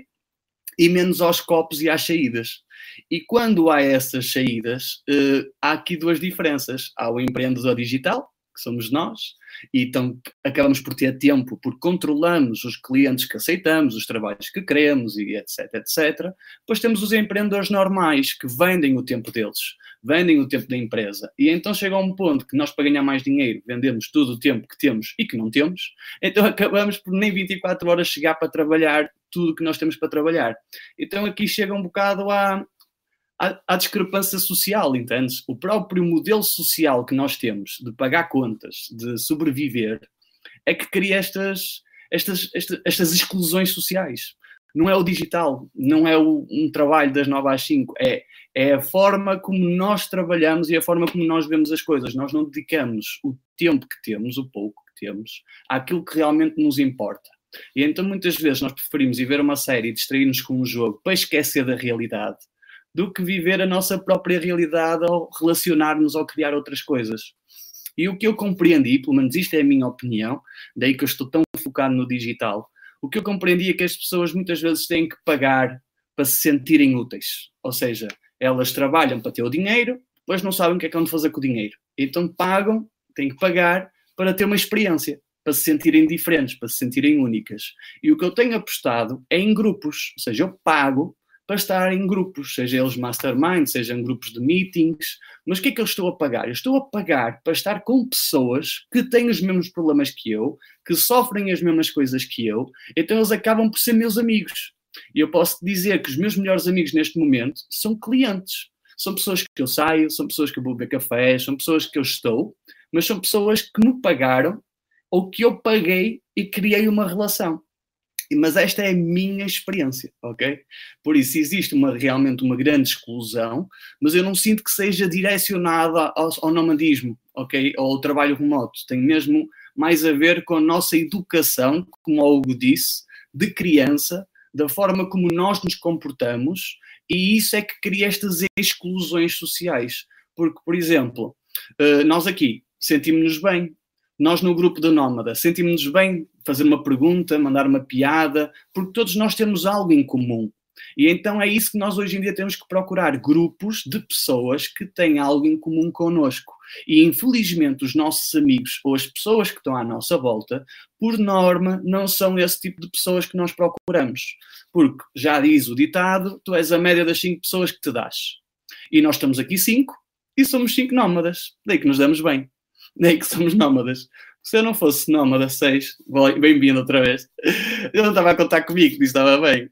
e menos aos copos e às saídas. E quando há essas saídas, eh, há aqui duas diferenças. Há o empreendedor digital, que somos nós, e então acabamos por ter tempo, porque controlamos os clientes que aceitamos, os trabalhos que queremos, e etc, etcétera. Depois temos os empreendedores normais, que vendem o tempo deles, vendem o tempo da empresa. E então chega a um ponto que nós, para ganhar mais dinheiro, vendemos todo o tempo que temos e que não temos, então acabamos por nem vinte e quatro horas chegar para trabalhar tudo o que nós temos para trabalhar. Então aqui chega um bocado a... Há, há discrepância social, entendes? O próprio modelo social que nós temos de pagar contas, de sobreviver, é que cria estas, estas, estas, estas exclusões sociais. Não é o digital, não é o, um trabalho das nove às cinco, é, é a forma como nós trabalhamos e a forma como nós vemos as coisas. Nós não dedicamos o tempo que temos, o pouco que temos, àquilo que realmente nos importa. E então muitas vezes nós preferimos ir ver uma série e distrair-nos com um jogo para esquecer da realidade, do que viver a nossa própria realidade ou relacionar-nos ou criar outras coisas. E o que eu compreendi, pelo menos isto é a minha opinião, daí que eu estou tão focado no digital, o que eu compreendi é que as pessoas muitas vezes têm que pagar para se sentirem úteis. Ou seja, elas trabalham para ter o dinheiro, depois não sabem o que é que vão fazer com o dinheiro. Então pagam, têm que pagar para ter uma experiência, para se sentirem diferentes, para se sentirem únicas. E o que eu tenho apostado é em grupos, ou seja, eu pago para estar em grupos, seja eles mastermind, sejam grupos de meetings, mas o que é que eu estou a pagar? Eu estou a pagar para estar com pessoas que têm os mesmos problemas que eu, que sofrem as mesmas coisas que eu, então eles acabam por ser meus amigos. E eu posso dizer que os meus melhores amigos neste momento são clientes. São pessoas que eu saio, são pessoas que eu vou beber café, são pessoas que eu estou, mas são pessoas que me pagaram ou que eu paguei e criei uma relação. Mas esta é a minha experiência, ok? Por isso existe uma, realmente uma grande exclusão, mas eu não sinto que seja direcionada ao, ao nomadismo, ok? Ou ao trabalho remoto. Tem mesmo mais a ver com a nossa educação, como o Hugo disse, de criança, da forma como nós nos comportamos, e isso é que cria estas exclusões sociais. Porque, por exemplo, nós aqui sentimos-nos bem. Nós no grupo do Nómada sentimos-nos bem fazer uma pergunta, mandar uma piada, porque todos nós temos algo em comum. E então é isso que nós hoje em dia temos que procurar, grupos de pessoas que têm algo em comum connosco. E infelizmente os nossos amigos ou as pessoas que estão à nossa volta, por norma, não são esse tipo de pessoas que nós procuramos. Porque já diz o ditado, tu és a média das cinco pessoas que te dás. E nós estamos aqui cinco e somos cinco nómadas, daí que nos damos bem. Nem que somos nómadas. Se eu não fosse nómada seis, bem-vindo outra vez, eu não estava a contar comigo, que isso estava bem.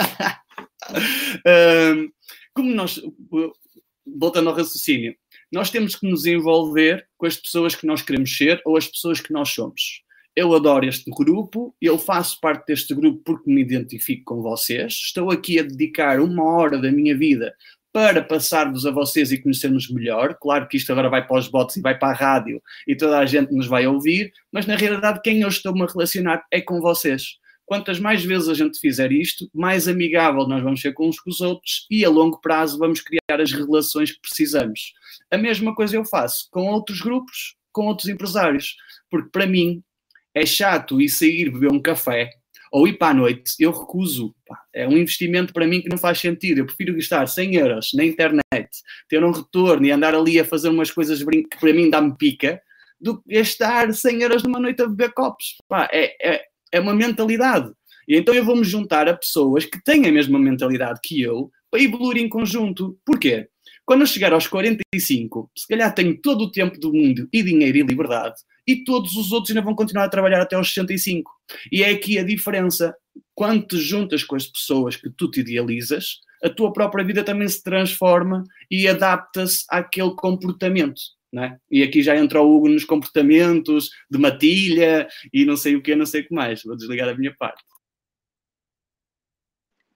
um, como nós, voltando ao raciocínio, nós temos que nos envolver com as pessoas que nós queremos ser ou as pessoas que nós somos. Eu adoro este grupo, eu faço parte deste grupo porque me identifico com vocês, estou aqui a dedicar uma hora da minha vida para passar-vos a vocês e conhecermos melhor. Claro que isto agora vai para os bots e vai para a rádio e toda a gente nos vai ouvir, mas na realidade quem eu estou-me a relacionar é com vocês. Quantas mais vezes a gente fizer isto, mais amigável nós vamos ser com uns com os outros e a longo prazo vamos criar as relações que precisamos. A mesma coisa eu faço com outros grupos, com outros empresários, porque para mim é chato ir sair beber um café ou ir para a noite, eu recuso. É um investimento para mim que não faz sentido. Eu prefiro gastar cem euros na internet, ter um retorno e andar ali a fazer umas coisas que para mim dá-me pica, do que gastar cem euros numa noite a beber copos. Pá, é, é, é uma mentalidade. E então eu vou-me juntar a pessoas que têm a mesma mentalidade que eu para evoluir em conjunto. Porquê? Quando eu chegar aos quarenta e cinco, se calhar tenho todo o tempo do mundo e dinheiro e liberdade, e todos os outros ainda vão continuar a trabalhar até aos sessenta e cinco. E é aqui a diferença. Quando te juntas com as pessoas que tu te idealizas, a tua própria vida também se transforma e adapta-se àquele comportamento. Não é? E aqui já entra o Hugo nos comportamentos de matilha e não sei o que, não sei o que mais. Vou desligar a minha parte.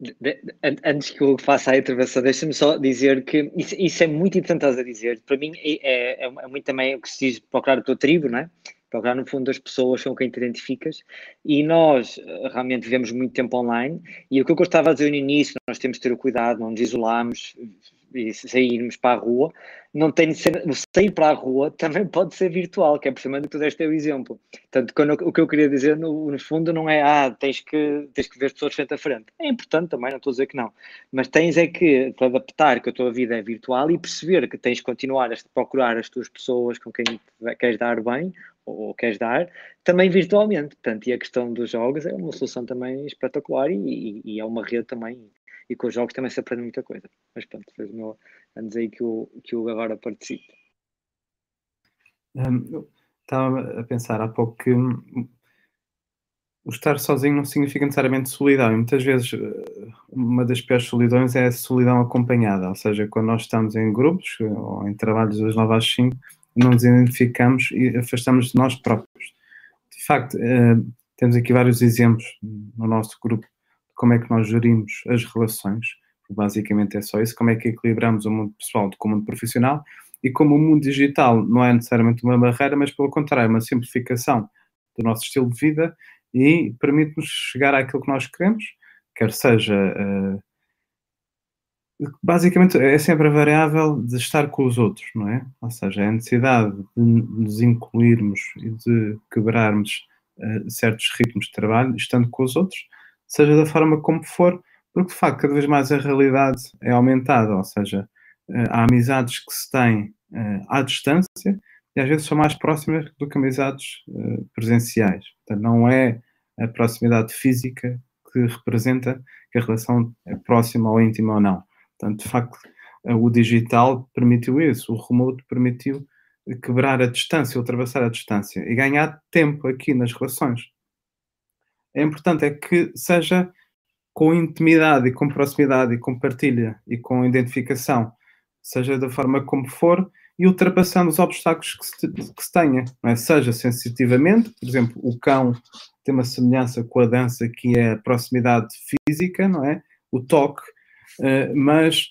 de, de, antes que o Hugo faça a intervenção, deixa-me só dizer que isso, isso é muito importante a dizer. Para mim é, é, é muito também o que se diz procurar a tua tribo, não é? Procurar no fundo as pessoas com quem te identificas, e nós realmente vivemos muito tempo online, e o que eu gostava de dizer no início, nós temos de ter o cuidado, não nos isolamos e sairmos para a rua. Não tem de ser, o sair para a rua também pode ser virtual, que é precisamente o que tu deste o exemplo. Portanto, quando, o que eu queria dizer no, no fundo não é, ah, tens que, tens que ver as pessoas frente a frente. É importante também, não estou a dizer que não, mas tens é que te adaptar que a tua vida é virtual e perceber que tens de continuar a procurar as tuas pessoas com quem queres dar bem, ou queres dar, também virtualmente. Portanto, e a questão dos jogos é uma solução também espetacular, e, e, e é uma rede também, e com os jogos também se aprende muita coisa. Mas pronto, fez o meu, antes aí que o, que o agora participe. Um, estava a pensar há pouco que um, o estar sozinho não significa necessariamente solidão, e muitas vezes uma das piores solidões é a solidão acompanhada, ou seja, quando nós estamos em grupos ou em trabalhos das nove às cinco, não nos identificamos e afastamos de nós próprios. De facto, uh, temos aqui vários exemplos no nosso grupo de como é que nós gerimos as relações. Basicamente é só isso, como é que equilibramos o mundo pessoal com o mundo profissional, e como o mundo digital não é necessariamente uma barreira, mas pelo contrário, é uma simplificação do nosso estilo de vida e permite-nos chegar àquilo que nós queremos, quer seja... Uh, basicamente é sempre a variável de estar com os outros, não é? Ou seja, é a necessidade de nos incluirmos e de quebrarmos uh, certos ritmos de trabalho, estando com os outros, seja da forma como for, porque de facto cada vez mais a realidade é aumentada, ou seja, uh, há amizades que se têm uh, à distância e às vezes são mais próximas do que amizades uh, presenciais. Portanto, não é a proximidade física que representa que a relação é próxima ou íntima ou não. Portanto, de facto, o digital permitiu isso, o remote permitiu quebrar a distância, ultrapassar a distância e ganhar tempo aqui nas relações. É importante é que seja com intimidade e com proximidade e com partilha e com identificação, seja da forma como for, e ultrapassando os obstáculos que se, que se tenha, não é? Seja sensitivamente, por exemplo, o cão tem uma semelhança com a dança que é a proximidade física, não é? O toque. Uh, mas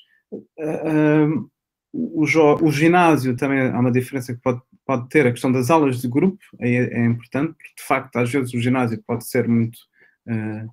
uh, uh, o, o ginásio também há uma diferença que pode, pode ter, a questão das aulas de grupo é, é importante, porque de facto às vezes o ginásio pode ser muito uh,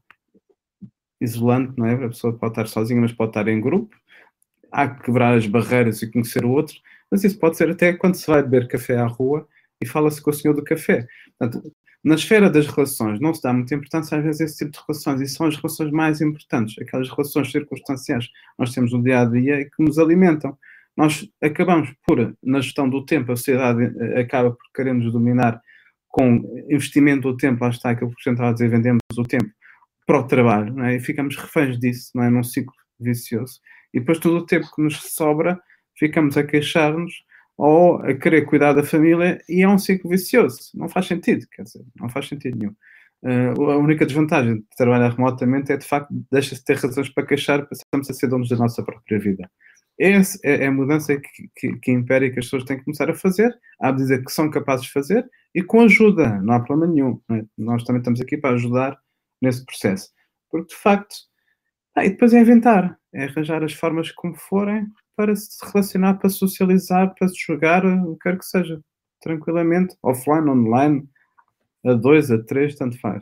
isolante, não é? A pessoa pode estar sozinha, mas pode estar em grupo, há que quebrar as barreiras e conhecer o outro, mas isso pode ser até quando se vai beber café à rua e fala-se com o senhor do café. Portanto, na esfera das relações não se dá muita importância às vezes a esse tipo de relações, e são as relações mais importantes, aquelas relações circunstanciais que nós temos no dia-a-dia e que nos alimentam. Nós acabamos por, na gestão do tempo, a sociedade acaba por querer nos dominar com investimento do tempo, lá está aquilo que a gente estava a dizer, vendemos o tempo para o trabalho, não é? E ficamos reféns disso, não é? Num ciclo vicioso. E depois todo o tempo que nos sobra, ficamos a queixar-nos ou a querer cuidar da família, e é um ciclo vicioso. Não faz sentido, quer dizer, não faz sentido nenhum. Uh, a única desvantagem de trabalhar remotamente é, de facto, deixa-se ter razões para queixar, passamos a ser donos da nossa própria vida. Essa é a mudança que, que, que impera e que as pessoas têm que começar a fazer, a dizer que são capazes de fazer, e com ajuda, não há problema nenhum. Não é? Nós também estamos aqui para ajudar nesse processo. Porque, de facto, ah, e depois é inventar, é arranjar as formas como forem, para se relacionar, para socializar, para se jogar, o que quer que seja, tranquilamente, offline, online, a dois, a três, tanto faz.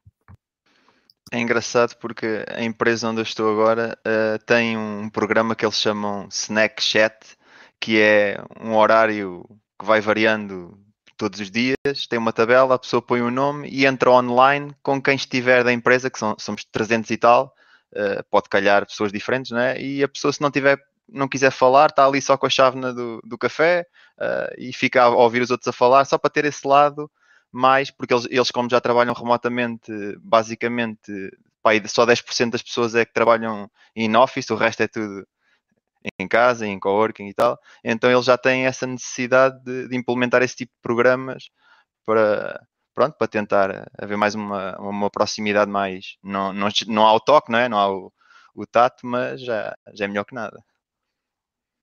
É engraçado porque a empresa onde eu estou agora uh, tem um programa que eles chamam Snack Chat, que é um horário que vai variando todos os dias, tem uma tabela, a pessoa põe o um nome e entra online com quem estiver da empresa, que são, somos trezentos e tal, uh, pode calhar pessoas diferentes, não é? E a pessoa, se não tiver não quiser falar, está ali só com a chávena do, do café uh, e fica a ouvir os outros a falar, só para ter esse lado mais, porque eles, eles como já trabalham remotamente, basicamente, pá, só dez por cento das pessoas é que trabalham em office, o resto é tudo em casa, em coworking e tal, então eles já têm essa necessidade de, de implementar esse tipo de programas para, pronto, para tentar haver mais uma, uma proximidade mais, não, não, não há o toque, não é? Não há o, o tato, mas já, já é melhor que nada.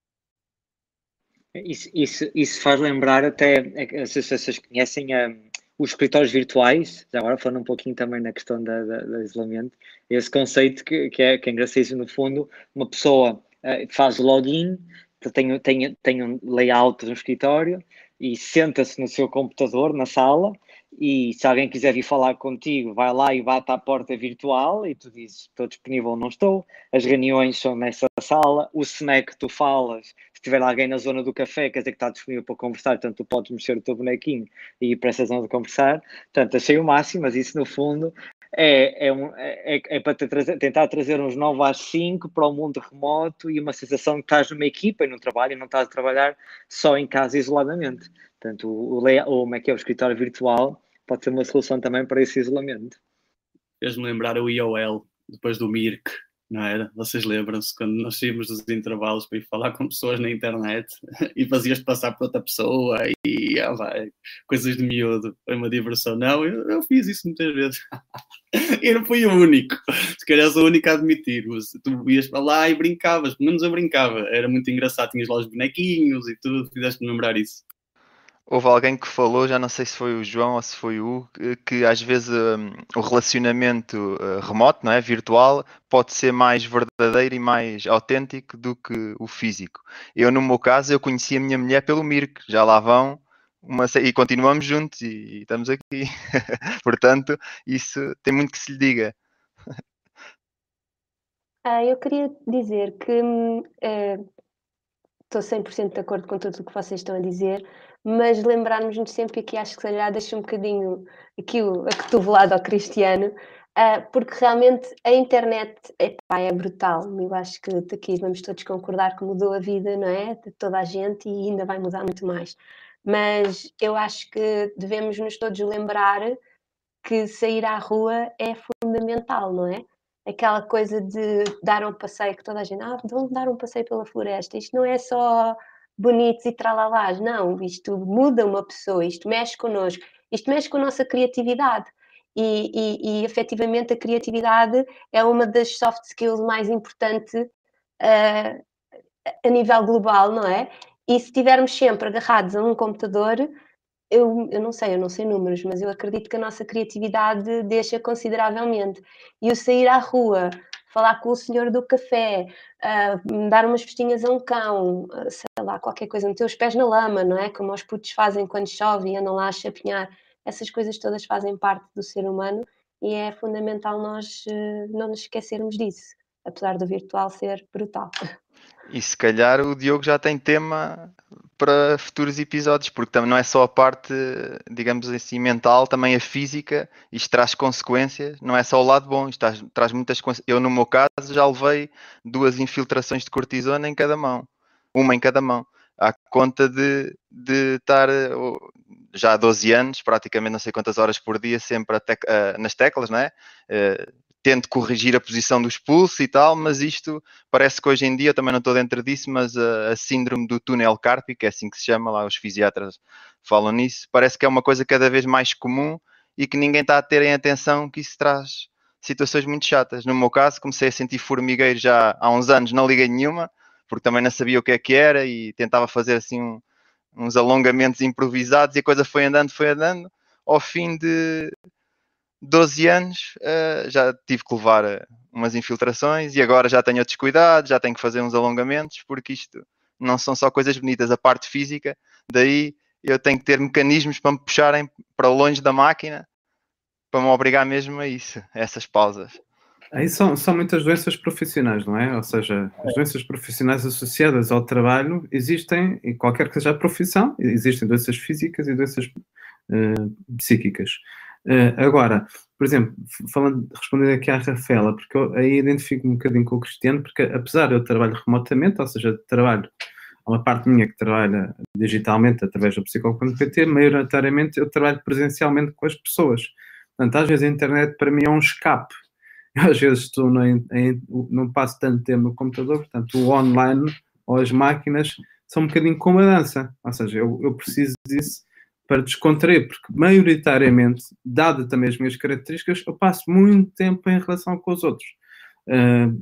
Isso, isso, isso faz lembrar até, se vocês conhecem a, os escritórios virtuais, já agora falando um pouquinho também na questão da, da, da isolamento, esse conceito que, que, é, que é engraçadíssimo, no fundo, uma pessoa uh, faz o login, tem, tem, tem um layout no escritório e senta-se no seu computador, na sala, e se alguém quiser vir falar contigo, vai lá e bate à porta virtual e tu dizes, estou disponível ou não estou. As reuniões são nessa sala, o snack que tu falas, se tiver alguém na zona do café, quer dizer que está disponível para conversar, portanto tu podes mexer o teu bonequinho e ir para essa zona de conversar. Portanto, achei o máximo, mas isso no fundo é, é, um, é, é para te trazer, tentar trazer uns nove às cinco para o mundo remoto e uma sensação de que estás numa equipa e num trabalho e não estás a trabalhar só em casa isoladamente. Portanto, o, o, o, como é que é, o escritório virtual pode ser uma solução também para esse isolamento. Fez-me lembrar o I O L, depois do Mirk, não era? Vocês lembram-se quando nós saímos dos intervalos para ir falar com pessoas na internet e fazias-te passar por outra pessoa e ah, vai, coisas de miúdo, foi uma diversão. Não, eu, eu fiz isso muitas vezes. Eu não fui o único, se calhar sou o único a admitir, mas tu ias para lá e brincavas, pelo menos eu brincava, era muito engraçado, tinhas lá os bonequinhos e tudo, fizeste-me lembrar isso. Houve alguém que falou, já não sei se foi o João ou se foi o Hugo, que às vezes um, o relacionamento uh, remoto, não é, virtual, pode ser mais verdadeiro e mais autêntico do que o físico. Eu, no meu caso, eu conheci a minha mulher pelo Mirk, já lá vão, uma, e continuamos juntos e, e estamos aqui. Portanto, isso tem muito que se lhe diga. Ah, eu queria dizer que hum, eh, estou cem por cento de acordo com tudo o que vocês estão a dizer, mas lembrarmos-nos sempre que aqui acho que se calhar deixa um bocadinho aqui o, a cotovelada ao Cristiano, uh, porque realmente a internet epá, é brutal. Eu acho que daqui vamos todos concordar que mudou a vida, não é? De toda a gente e ainda vai mudar muito mais. Mas eu acho que devemos nos todos lembrar que sair à rua é fundamental, não é? Aquela coisa de dar um passeio, que toda a gente, ah, vão dar um passeio pela floresta, isto não é só bonitos e tralalás, não, isto muda uma pessoa, isto mexe connosco, isto mexe com a nossa criatividade e, e, e efetivamente a criatividade é uma das soft skills mais importantes uh, a nível global, não é? E se estivermos sempre agarrados a um computador, Eu, eu não sei, eu não sei números, mas eu acredito que a nossa criatividade deixa consideravelmente. E o sair à rua, falar com o senhor do café, uh, dar umas festinhas a um cão, uh, sei lá, qualquer coisa, meter os pés na lama, não é? Como os putos fazem quando chove e andam lá a chapinhar. Essas coisas todas fazem parte do ser humano e é fundamental nós uh, não nos esquecermos disso, apesar do virtual ser brutal. E se calhar o Diogo já tem tema para futuros episódios, porque também não é só a parte, digamos assim, mental, também a física, isto traz consequências, não é só o lado bom, isto traz, traz muitas consequências. Eu, no meu caso, já levei duas infiltrações de cortisona em cada mão, uma em cada mão, à conta de, de estar já há doze anos, praticamente não sei quantas horas por dia, sempre a tec- a, nas teclas, não é? Uh, tento corrigir a posição dos pulsos e tal, mas isto parece que hoje em dia, eu também não estou dentro disso, mas a, a síndrome do túnel cárpico, é assim que se chama, lá os fisiatras falam nisso, parece que é uma coisa cada vez mais comum e que ninguém está a ter em atenção que isso traz situações muito chatas. No meu caso, comecei a sentir formigueiro já há uns anos, não liguei nenhuma, porque também não sabia o que é que era e tentava fazer assim um, uns alongamentos improvisados e a coisa foi andando, foi andando, ao fim de doze anos, uh, já tive que levar uh, umas infiltrações e agora já tenho outros cuidados, já tenho que fazer uns alongamentos, porque isto não são só coisas bonitas, a parte física, daí eu tenho que ter mecanismos para me puxarem para longe da máquina, para me obrigar mesmo a isso, a essas pausas. Aí são, são muitas doenças profissionais, não é? Ou seja, as doenças profissionais associadas ao trabalho existem, em qualquer que seja a profissão, existem doenças físicas e doenças uh, psíquicas. Uh, agora, por exemplo, falando, respondendo aqui à Rafaela, porque eu aí identifico um bocadinho com o Cristiano, porque apesar de eu trabalho remotamente, ou seja, trabalho, há uma parte minha que trabalha digitalmente através do psicólogo ponto pt, maioritariamente eu trabalho presencialmente com as pessoas. Portanto, às vezes a internet para mim é um escape. Eu, às vezes estou em, em, não passo tanto tempo no computador, portanto o online ou as máquinas são um bocadinho como a dança, ou seja, eu, eu preciso disso para descontrair, porque maioritariamente, dado também as minhas características, eu passo muito tempo em relação com os outros. Uh,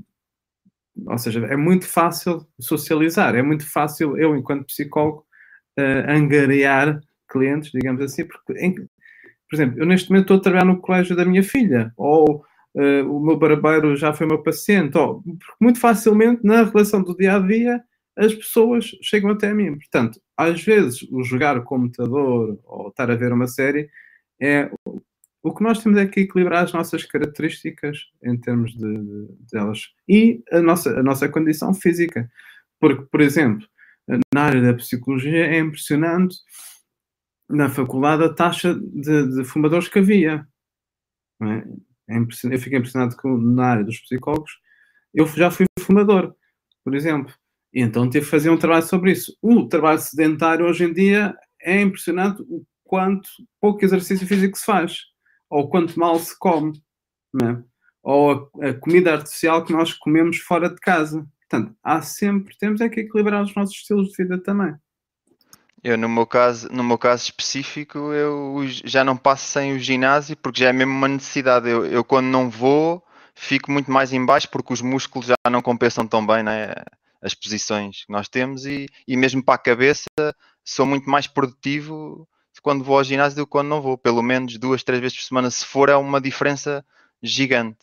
ou seja, é muito fácil socializar, é muito fácil eu, enquanto psicólogo, uh, angariar clientes, digamos assim, porque em, por exemplo, eu neste momento estou a trabalhar no colégio da minha filha, ou uh, o meu barbeiro já foi meu paciente, ou, muito facilmente na relação do dia-a-dia as pessoas chegam até a mim. Portanto, às vezes o jogar o computador ou estar a ver uma série é... O que nós temos é que equilibrar as nossas características em termos de, de, de elas e a nossa, a nossa condição física. Porque, por exemplo, na área da psicologia é impressionante na faculdade a taxa de, de fumadores que havia. Não é? É impressionante. Eu fico impressionado que na área dos psicólogos eu já fui fumador, por exemplo. E então tive que fazer um trabalho sobre isso. O trabalho sedentário hoje em dia é impressionante o quanto pouco exercício físico se faz. Ou quanto mal se come, não é? Ou a, a comida artificial que nós comemos fora de casa. Portanto, há sempre, temos é que equilibrar os nossos estilos de vida também. Eu, no meu caso, no meu caso específico, eu já não passo sem o ginásio, porque já é mesmo uma necessidade. Eu, eu quando não vou, fico muito mais em baixo, porque os músculos já não compensam tão bem, né? As posições que nós temos, e, e mesmo para a cabeça, sou muito mais produtivo quando vou ao ginásio do que quando não vou. Pelo menos duas, três vezes por semana, se for, é uma diferença gigante.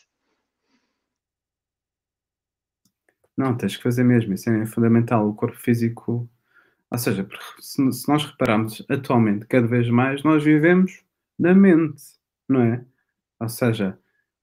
Não, tens que fazer mesmo, isso é fundamental. O corpo físico, ou seja, se, se nós repararmos atualmente, cada vez mais, nós vivemos na mente, não é? Ou seja,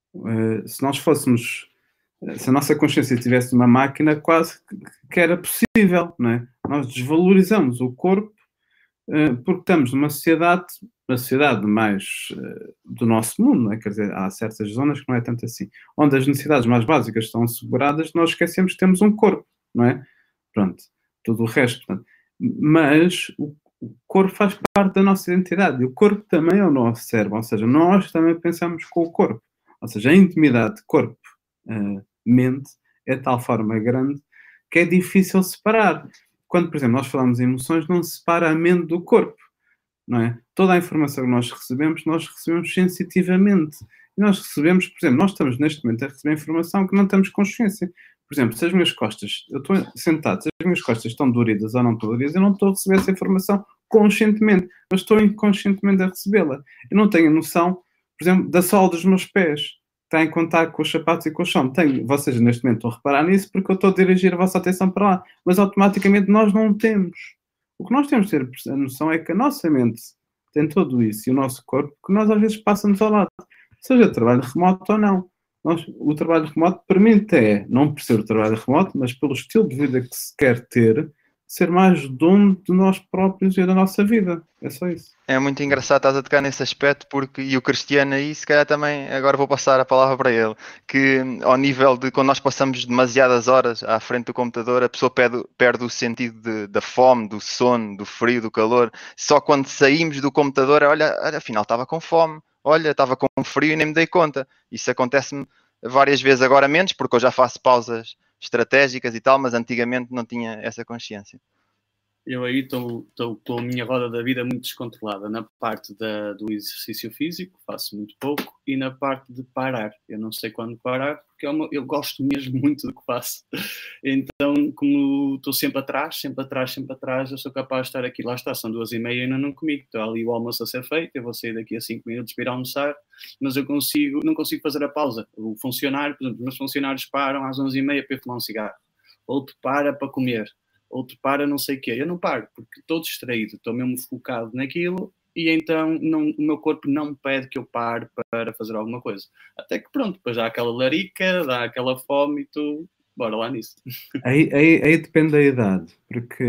se nós fôssemos, se a nossa consciência tivesse uma máquina, quase que era possível, não é? Nós desvalorizamos o corpo porque estamos numa sociedade, uma sociedade mais uh, do nosso mundo, não é? Quer dizer, há certas zonas que não é tanto assim, onde as necessidades mais básicas estão asseguradas, nós esquecemos que temos um corpo, não é? Pronto, tudo o resto. Portanto, mas o, o corpo faz parte da nossa identidade, e o corpo também é o nosso cérebro, ou seja, nós também pensamos com o corpo, ou seja, a intimidade corpo-mente uh, é de tal forma grande que é difícil separar. Quando, por exemplo, nós falamos em emoções, não se separa a mente do corpo, não é? Toda a informação que nós recebemos, nós recebemos sensitivamente. E nós recebemos, por exemplo, nós estamos neste momento a receber informação que não temos consciência. Por exemplo, se as minhas costas, eu estou sentado, se as minhas costas estão doridas ou não estão doridas, eu não estou a receber essa informação conscientemente, mas estou inconscientemente a recebê-la. Eu não tenho noção, por exemplo, da sola dos meus pés. Está em contato com os sapatos e com o chão. Tenho, vocês neste momento estão a reparar nisso porque eu estou a dirigir a vossa atenção para lá. Mas automaticamente nós não temos. O que nós temos de ter a noção é que a nossa mente tem tudo isso e o nosso corpo que nós às vezes passamos ao lado. Seja trabalho remoto ou não. Nós, o trabalho remoto permite é, não por ser o trabalho remoto, mas pelo estilo de vida que se quer ter, ser mais dono de nós próprios e da nossa vida. É só isso. É muito engraçado estás a tocar nesse aspecto, porque, e o Cristiano aí, se calhar também, agora vou passar a palavra para ele, que ao nível de quando nós passamos demasiadas horas à frente do computador, a pessoa perde, perde o sentido de, da fome, do sono, do frio, do calor. Só quando saímos do computador, olha, olha afinal estava com fome, olha, estava com frio e nem me dei conta. Isso acontece-me várias vezes, agora menos, porque eu já faço pausas estratégicas e tal, mas antigamente não tinha essa consciência. Eu aí estou com a minha roda da vida muito descontrolada na parte da, do exercício físico, faço muito pouco, e na parte de parar. Eu não sei quando parar, porque é uma, eu gosto mesmo muito do que faço. Então, como estou sempre atrás, sempre atrás, sempre atrás, eu sou capaz de estar aqui. Lá está, são duas e meia e ainda não comi. Está ali o almoço a ser feito, eu vou sair daqui a cinco minutos para ir almoçar, mas eu consigo, não consigo fazer a pausa. O funcionário, por exemplo, os meus funcionários param às onze e meia para ir fumar um cigarro. Outro para para comer. Outro para não sei o quê. Eu não paro, porque estou distraído, estou mesmo focado naquilo e então não, o meu corpo não me pede que eu pare para fazer alguma coisa. Até que pronto, depois dá aquela larica, dá aquela fome e tu, bora lá nisso. Aí, aí, aí depende da idade, porque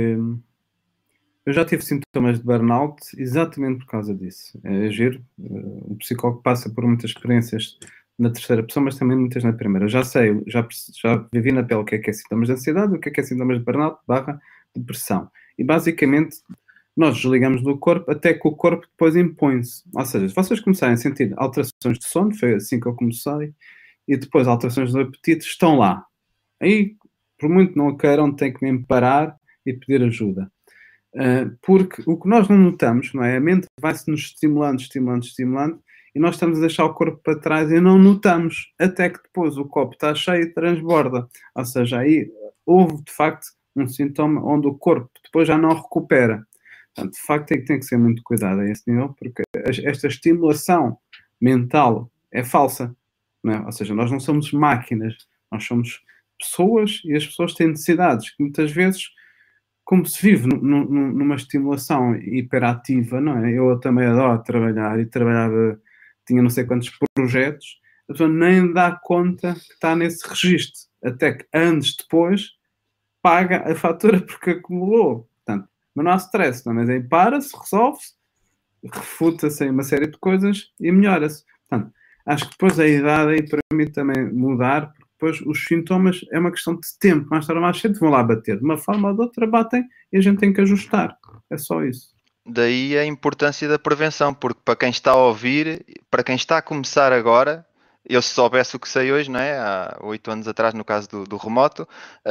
eu já tive sintomas de burnout exatamente por causa disso. É giro, o psicólogo passa por muitas experiências na terceira pessoa, mas também muitas na primeira. Já sei, já, já vivi na pele o que é que é sintomas de ansiedade, o que é que é sintomas de burnout, barra depressão. E basicamente nós desligamos do corpo até que o corpo depois impõe-se. Ou seja, se vocês começarem a sentir alterações de sono, foi assim que eu comecei, e depois alterações do apetite, estão lá. Aí, por muito não queiram, têm que mesmo parar e pedir ajuda. Uh, porque o que nós não notamos, não é? A mente vai-se nos estimulando, estimulando, estimulando, e nós estamos a deixar o corpo para trás e não notamos, até que depois o copo está cheio e transborda. Ou seja, aí houve de facto um sintoma onde o corpo depois já não recupera. Portanto, de facto, é que tem que ser muito cuidado a esse nível, porque esta estimulação mental é falsa, não é? Ou seja, nós não somos máquinas, nós somos pessoas e as pessoas têm necessidades que muitas vezes, como se vive numa estimulação hiperativa, não é? Eu também adoro trabalhar e trabalhava, tinha não sei quantos projetos, a pessoa nem dá conta que está nesse registro, até que anos depois paga a fatura porque acumulou. Portanto, mas não há stress, não é? Mas aí para-se, resolve-se, refuta-se uma série de coisas e melhora-se. Portanto, acho que depois a idade aí permite também mudar, porque depois os sintomas é uma questão de tempo, mais tarde ou mais cedo vão lá bater. De uma forma ou de outra batem e a gente tem que ajustar. É só isso. Daí a importância da prevenção, porque para quem está a ouvir, para quem está a começar agora, eu se soubesse o que sei hoje, não é? Há oito anos atrás, no caso do, do remoto,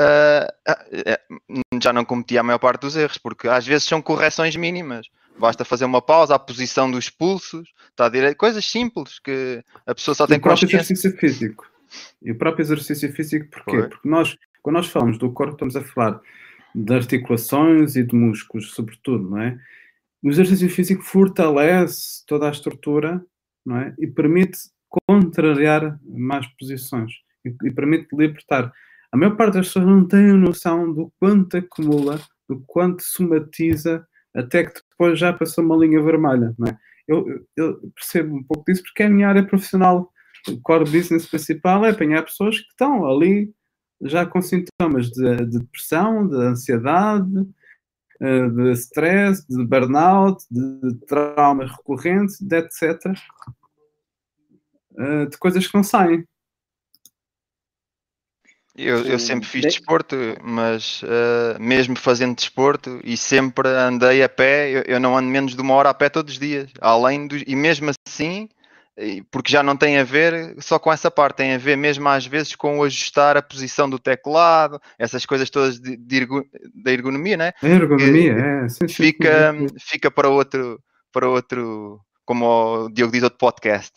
uh, já não cometia a maior parte dos erros, porque às vezes são correções mínimas. Basta fazer uma pausa, a posição dos pulsos, está a direito, coisas simples que a pessoa só tem consciência. E o próprio exercício físico. E o próprio exercício físico, porquê? Foi. Porque nós, quando nós falamos do corpo, estamos a falar de articulações e de músculos, sobretudo, não é? O exercício físico fortalece toda a estrutura, não é? E permite contrariar más posições e, e permite libertar. A maior parte das pessoas não tem noção do quanto acumula, do quanto somatiza, até que depois já passou uma linha vermelha, não é? Eu, eu percebo um pouco disso porque é a minha área profissional. O core business principal é apanhar pessoas que estão ali já com sintomas de, de depressão, de ansiedade, de stress, de burnout, de traumas recorrentes, de etcétera. De coisas que não saem. Eu, eu sempre fiz desporto, mas uh, mesmo fazendo desporto e sempre andei a pé, eu, eu não ando menos de uma hora a pé todos os dias. Além dos, e mesmo assim, porque já não tem a ver só com essa parte, tem a ver mesmo às vezes com o ajustar a posição do teclado, essas coisas todas de, de ergo, da ergonomia, né? A ergonomia, que é. Sim, fica, sim, sim. fica para outro, para outro, como o Diogo diz, outro podcast.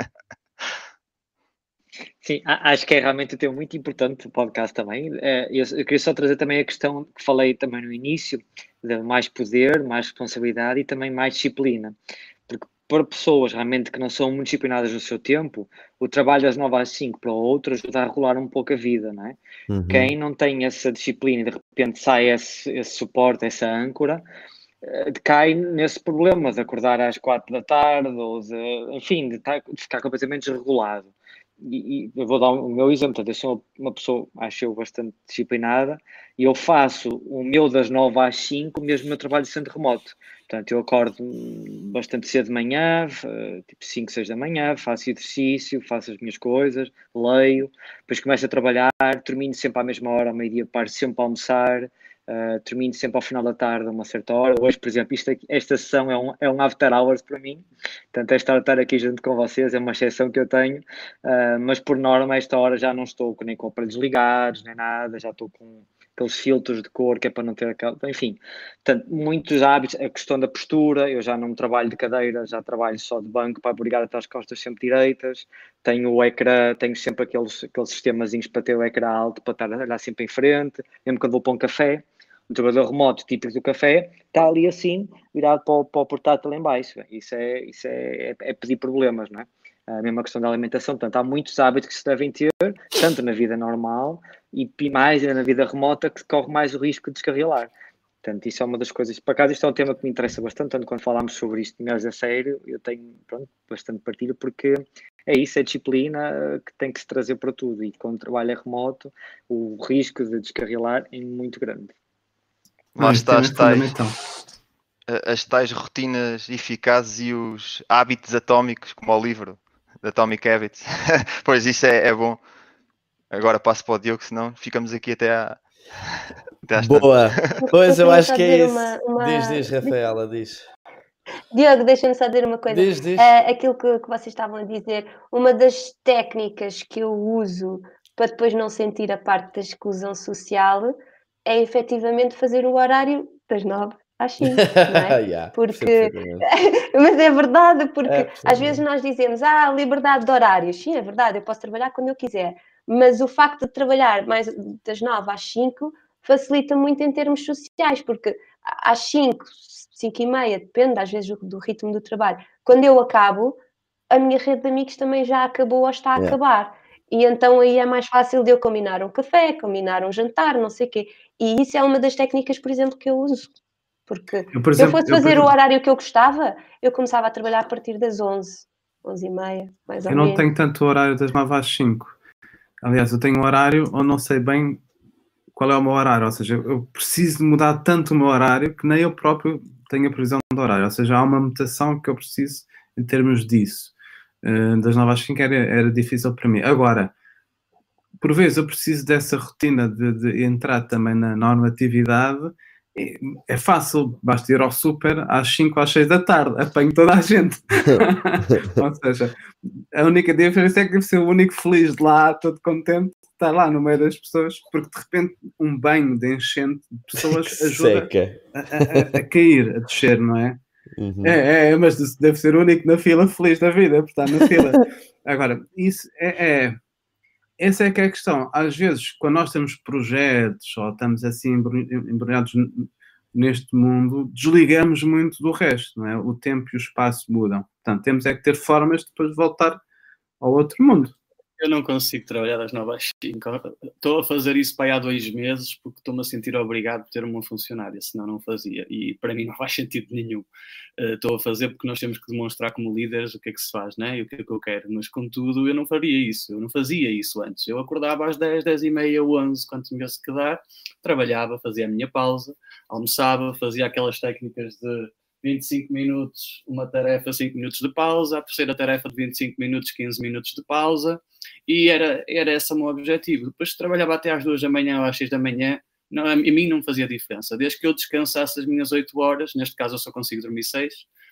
Sim, acho que é realmente um tema muito importante o podcast também. Eu queria só trazer também a questão que falei também no início, de mais poder, mais responsabilidade e também mais disciplina. Porque para pessoas realmente que não são muito disciplinadas no seu tempo, o trabalho das nove às cinco para outros ajuda a regular um pouco a vida, não é? Uhum. Quem não tem essa disciplina e de repente sai esse, esse suporte, essa âncora, cai nesse problema de acordar às quatro da tarde ou de, enfim, de, estar, de ficar completamente desregulado. E, e eu vou dar o meu exemplo. Eu sou uma pessoa, acho eu, bastante disciplinada e eu faço o meu das nove às cinco, mesmo o meu trabalho sendo remoto. Portanto, eu acordo bastante cedo de manhã, tipo cinco, seis da manhã, faço exercício, faço as minhas coisas, leio, depois começo a trabalhar, termino sempre à mesma hora, ao meio-dia, paro sempre a almoçar. Uh, termino sempre ao final da tarde a uma certa hora. Hoje, por exemplo, isto aqui, esta sessão é um, é um after hours para mim, portanto esta hora estar aqui junto com vocês é uma exceção que eu tenho, uh, mas por norma a esta hora já não estou nem com aparelhos ligados, nem nada, já estou com aqueles filtros de cor que é para não ter aquela, enfim, portanto, muitos hábitos, a questão da postura, eu já não trabalho de cadeira, já trabalho só de banco para obrigar a ter as costas sempre direitas, tenho o ecrã, tenho sempre aqueles, aqueles sistemazinhos para ter o ecrã alto, para estar a olhar sempre em frente, mesmo quando vou para um café. O trabalhador remoto típico do café está ali assim, virado para o, para o portátil em baixo. Isso, é, isso é, é pedir problemas, não é? A mesma questão da alimentação. Portanto, há muitos hábitos que se devem ter, tanto na vida normal e mais na vida remota, que corre mais o risco de descarrilar. Portanto, isso é uma das coisas. Por acaso, isto é um tema que me interessa bastante. Tanto quando falámos sobre isto mais a sério, eu tenho pronto, bastante partilho, porque é isso, é disciplina que tem que se trazer para tudo. E quando o trabalho é remoto, o risco de descarrilar é muito grande. Lá está, as tais, as tais rotinas eficazes e os hábitos atómicos, como o livro Atomic Habits. Pois isso é, é bom. Agora passo para o Diogo, senão ficamos aqui até à... Até às Boa! Pois eu acho que é isso. Uma, uma... Diz, diz, Rafaela, diz. Diogo, deixa-me só dizer uma coisa. Diz, diz. Uh, aquilo que, que vocês estavam a dizer, uma das técnicas que eu uso para depois não sentir a parte da exclusão social é efetivamente fazer o horário das nove às cinco, não é? yeah, porque... Mas é verdade, porque é, às vezes nós dizemos, ah, liberdade de horários. Sim, é verdade, eu posso trabalhar quando eu quiser. Mas o facto de trabalhar mais das nove às cinco facilita muito em termos sociais, porque às cinco, cinco e meia, depende às vezes do, do ritmo do trabalho. Quando eu acabo, a minha rede de amigos também já acabou ou está a Yeah. acabar. E então aí é mais fácil de eu combinar um café, combinar um jantar, não sei o quê. E isso é uma das técnicas, por exemplo, que eu uso. Porque Eu, por se eu exemplo, fosse eu, por fazer o exemplo, horário que eu gostava, eu começava a trabalhar a partir das onze, onze e meia, mais ou eu não menos. tenho tanto o horário das nove às cinco. Aliás, eu tenho um horário onde não sei bem qual é o meu horário. Ou seja, eu preciso de mudar tanto o meu horário que nem eu próprio tenho a previsão do horário. Ou seja, há uma mutação que eu preciso em termos disso. Uh, das nove às cinco era, era difícil para mim. Agora, por vezes eu preciso dessa rotina de, de entrar também na normatividade. É fácil, basta ir ao super às cinco, às seis da tarde, apanho toda a gente. Ou seja, a única diferença é que deve ser o único feliz de lá, todo contente, estar lá no meio das pessoas, porque de repente um banho de enchente de pessoas ajuda a, a, a cair, a descer, não é? Uhum. É, é, mas deve ser o único na fila feliz da vida, por estar na fila. Agora, isso é... é essa é que é a questão. Às vezes, quando nós temos projetos ou estamos assim embrulhados neste mundo, desligamos muito do resto, não é? O tempo e o espaço mudam. Portanto, temos é que ter formas de depois voltar ao outro mundo. Eu não consigo trabalhar das nove às cinco. Estou a fazer isso para aí há dois meses porque estou-me a sentir obrigado por ter uma funcionária, senão não fazia. E para mim não faz sentido nenhum. Uh, estou a fazer porque nós temos que demonstrar como líderes o que é que se faz, né? E o que é que eu quero. Mas, contudo, eu não faria isso. Eu não fazia isso antes. Eu acordava às dez, dez e meia, onze, quando tinha-se que dar, trabalhava, fazia a minha pausa, almoçava, fazia aquelas técnicas de vinte e cinco minutos, uma tarefa, cinco minutos de pausa, a terceira tarefa de vinte e cinco minutos, quinze minutos de pausa, e era, era esse o meu objetivo. Depois trabalhava até às duas da manhã ou às seis da manhã, não, a mim não fazia diferença. Desde que eu descansasse as minhas oito horas, neste caso eu só consigo dormir seis,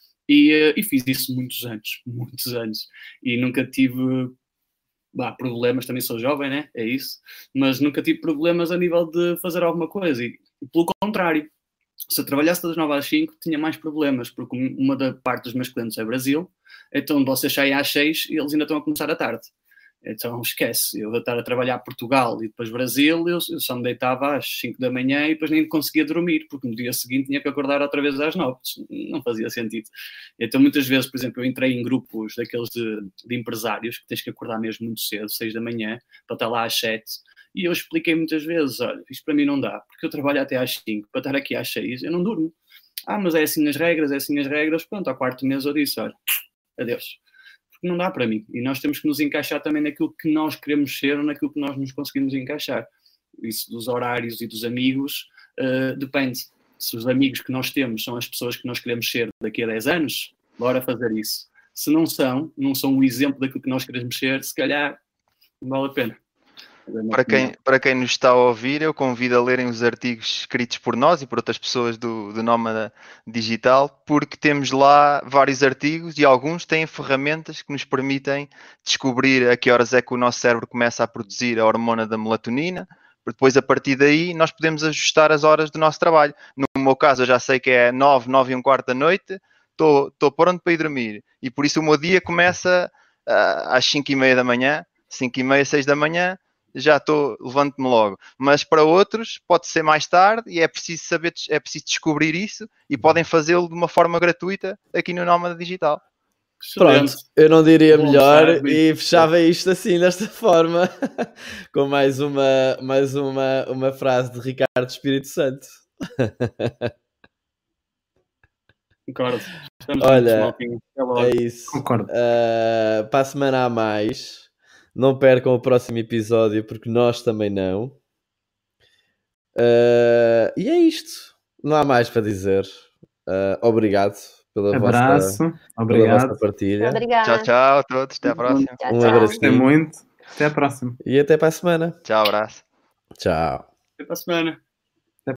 e, e fiz isso muitos anos, muitos anos, e nunca tive bah, problemas, também sou jovem, né? É isso, mas nunca tive problemas a nível de fazer alguma coisa, e pelo contrário, se eu trabalhasse das nove às cinco, tinha mais problemas, porque uma da parte dos meus clientes é Brasil, então vocês saem às seis e eles ainda estão a começar à tarde. Então esquece, eu vou estar a trabalhar Portugal e depois Brasil, eu, eu só me deitava às cinco da manhã e depois nem conseguia dormir, porque no dia seguinte tinha que acordar outra vez às nove. Não fazia sentido. Então muitas vezes, por exemplo, eu entrei em grupos daqueles de, de empresários, que tens que acordar mesmo muito cedo, seis da manhã, para estar lá às sete. E eu expliquei muitas vezes, olha, isto para mim não dá, porque eu trabalho até às cinco, para estar aqui às seis, eu não durmo. Ah, mas é assim as regras, é assim as regras. Pronto, ao quarto mês eu disse, olha, adeus. Porque não dá para mim. E nós temos que nos encaixar também naquilo que nós queremos ser ou naquilo que nós nos conseguimos encaixar. Isso dos horários e dos amigos, uh, depende. Se os amigos que nós temos são as pessoas que nós queremos ser daqui a dez anos, bora fazer isso. Se não são, não são o exemplo daquilo que nós queremos ser, se calhar não vale a pena. Para quem, para quem nos está a ouvir, eu convido a lerem os artigos escritos por nós e por outras pessoas do, do Nómada Digital, porque temos lá vários artigos e alguns têm ferramentas que nos permitem descobrir a que horas é que o nosso cérebro começa a produzir a hormona da melatonina, depois a partir daí nós podemos ajustar as horas do nosso trabalho. No meu caso eu já sei que é nove, nove e um quarto da noite, estou, estou pronto para ir dormir e por isso o meu dia começa uh, às cinco e meia da manhã, cinco e meia, seis da manhã, já estou, levanto-me logo. Mas para outros pode ser mais tarde e é preciso saber, é preciso descobrir isso e podem fazê-lo de uma forma gratuita aqui no Nómada Digital. Pronto, eu não diria melhor e fechava isto assim, desta forma, com mais uma, mais uma, uma frase de Ricardo Espírito Santo. Concordo. Olha, é isso. Concordo. Uh, para a semana há mais. Não percam o próximo episódio, porque nós também não. Uh, e é isto. Não há mais para dizer. Uh, obrigado pela, Abraço. vossa, Obrigado. pela vossa partilha. Obrigada. Tchau, tchau a todos. Até à próxima. Tchau, Um tchau. abraço. Gostei muito. Até à próxima. E até para a semana. Tchau, abraço. Tchau. Até para a semana.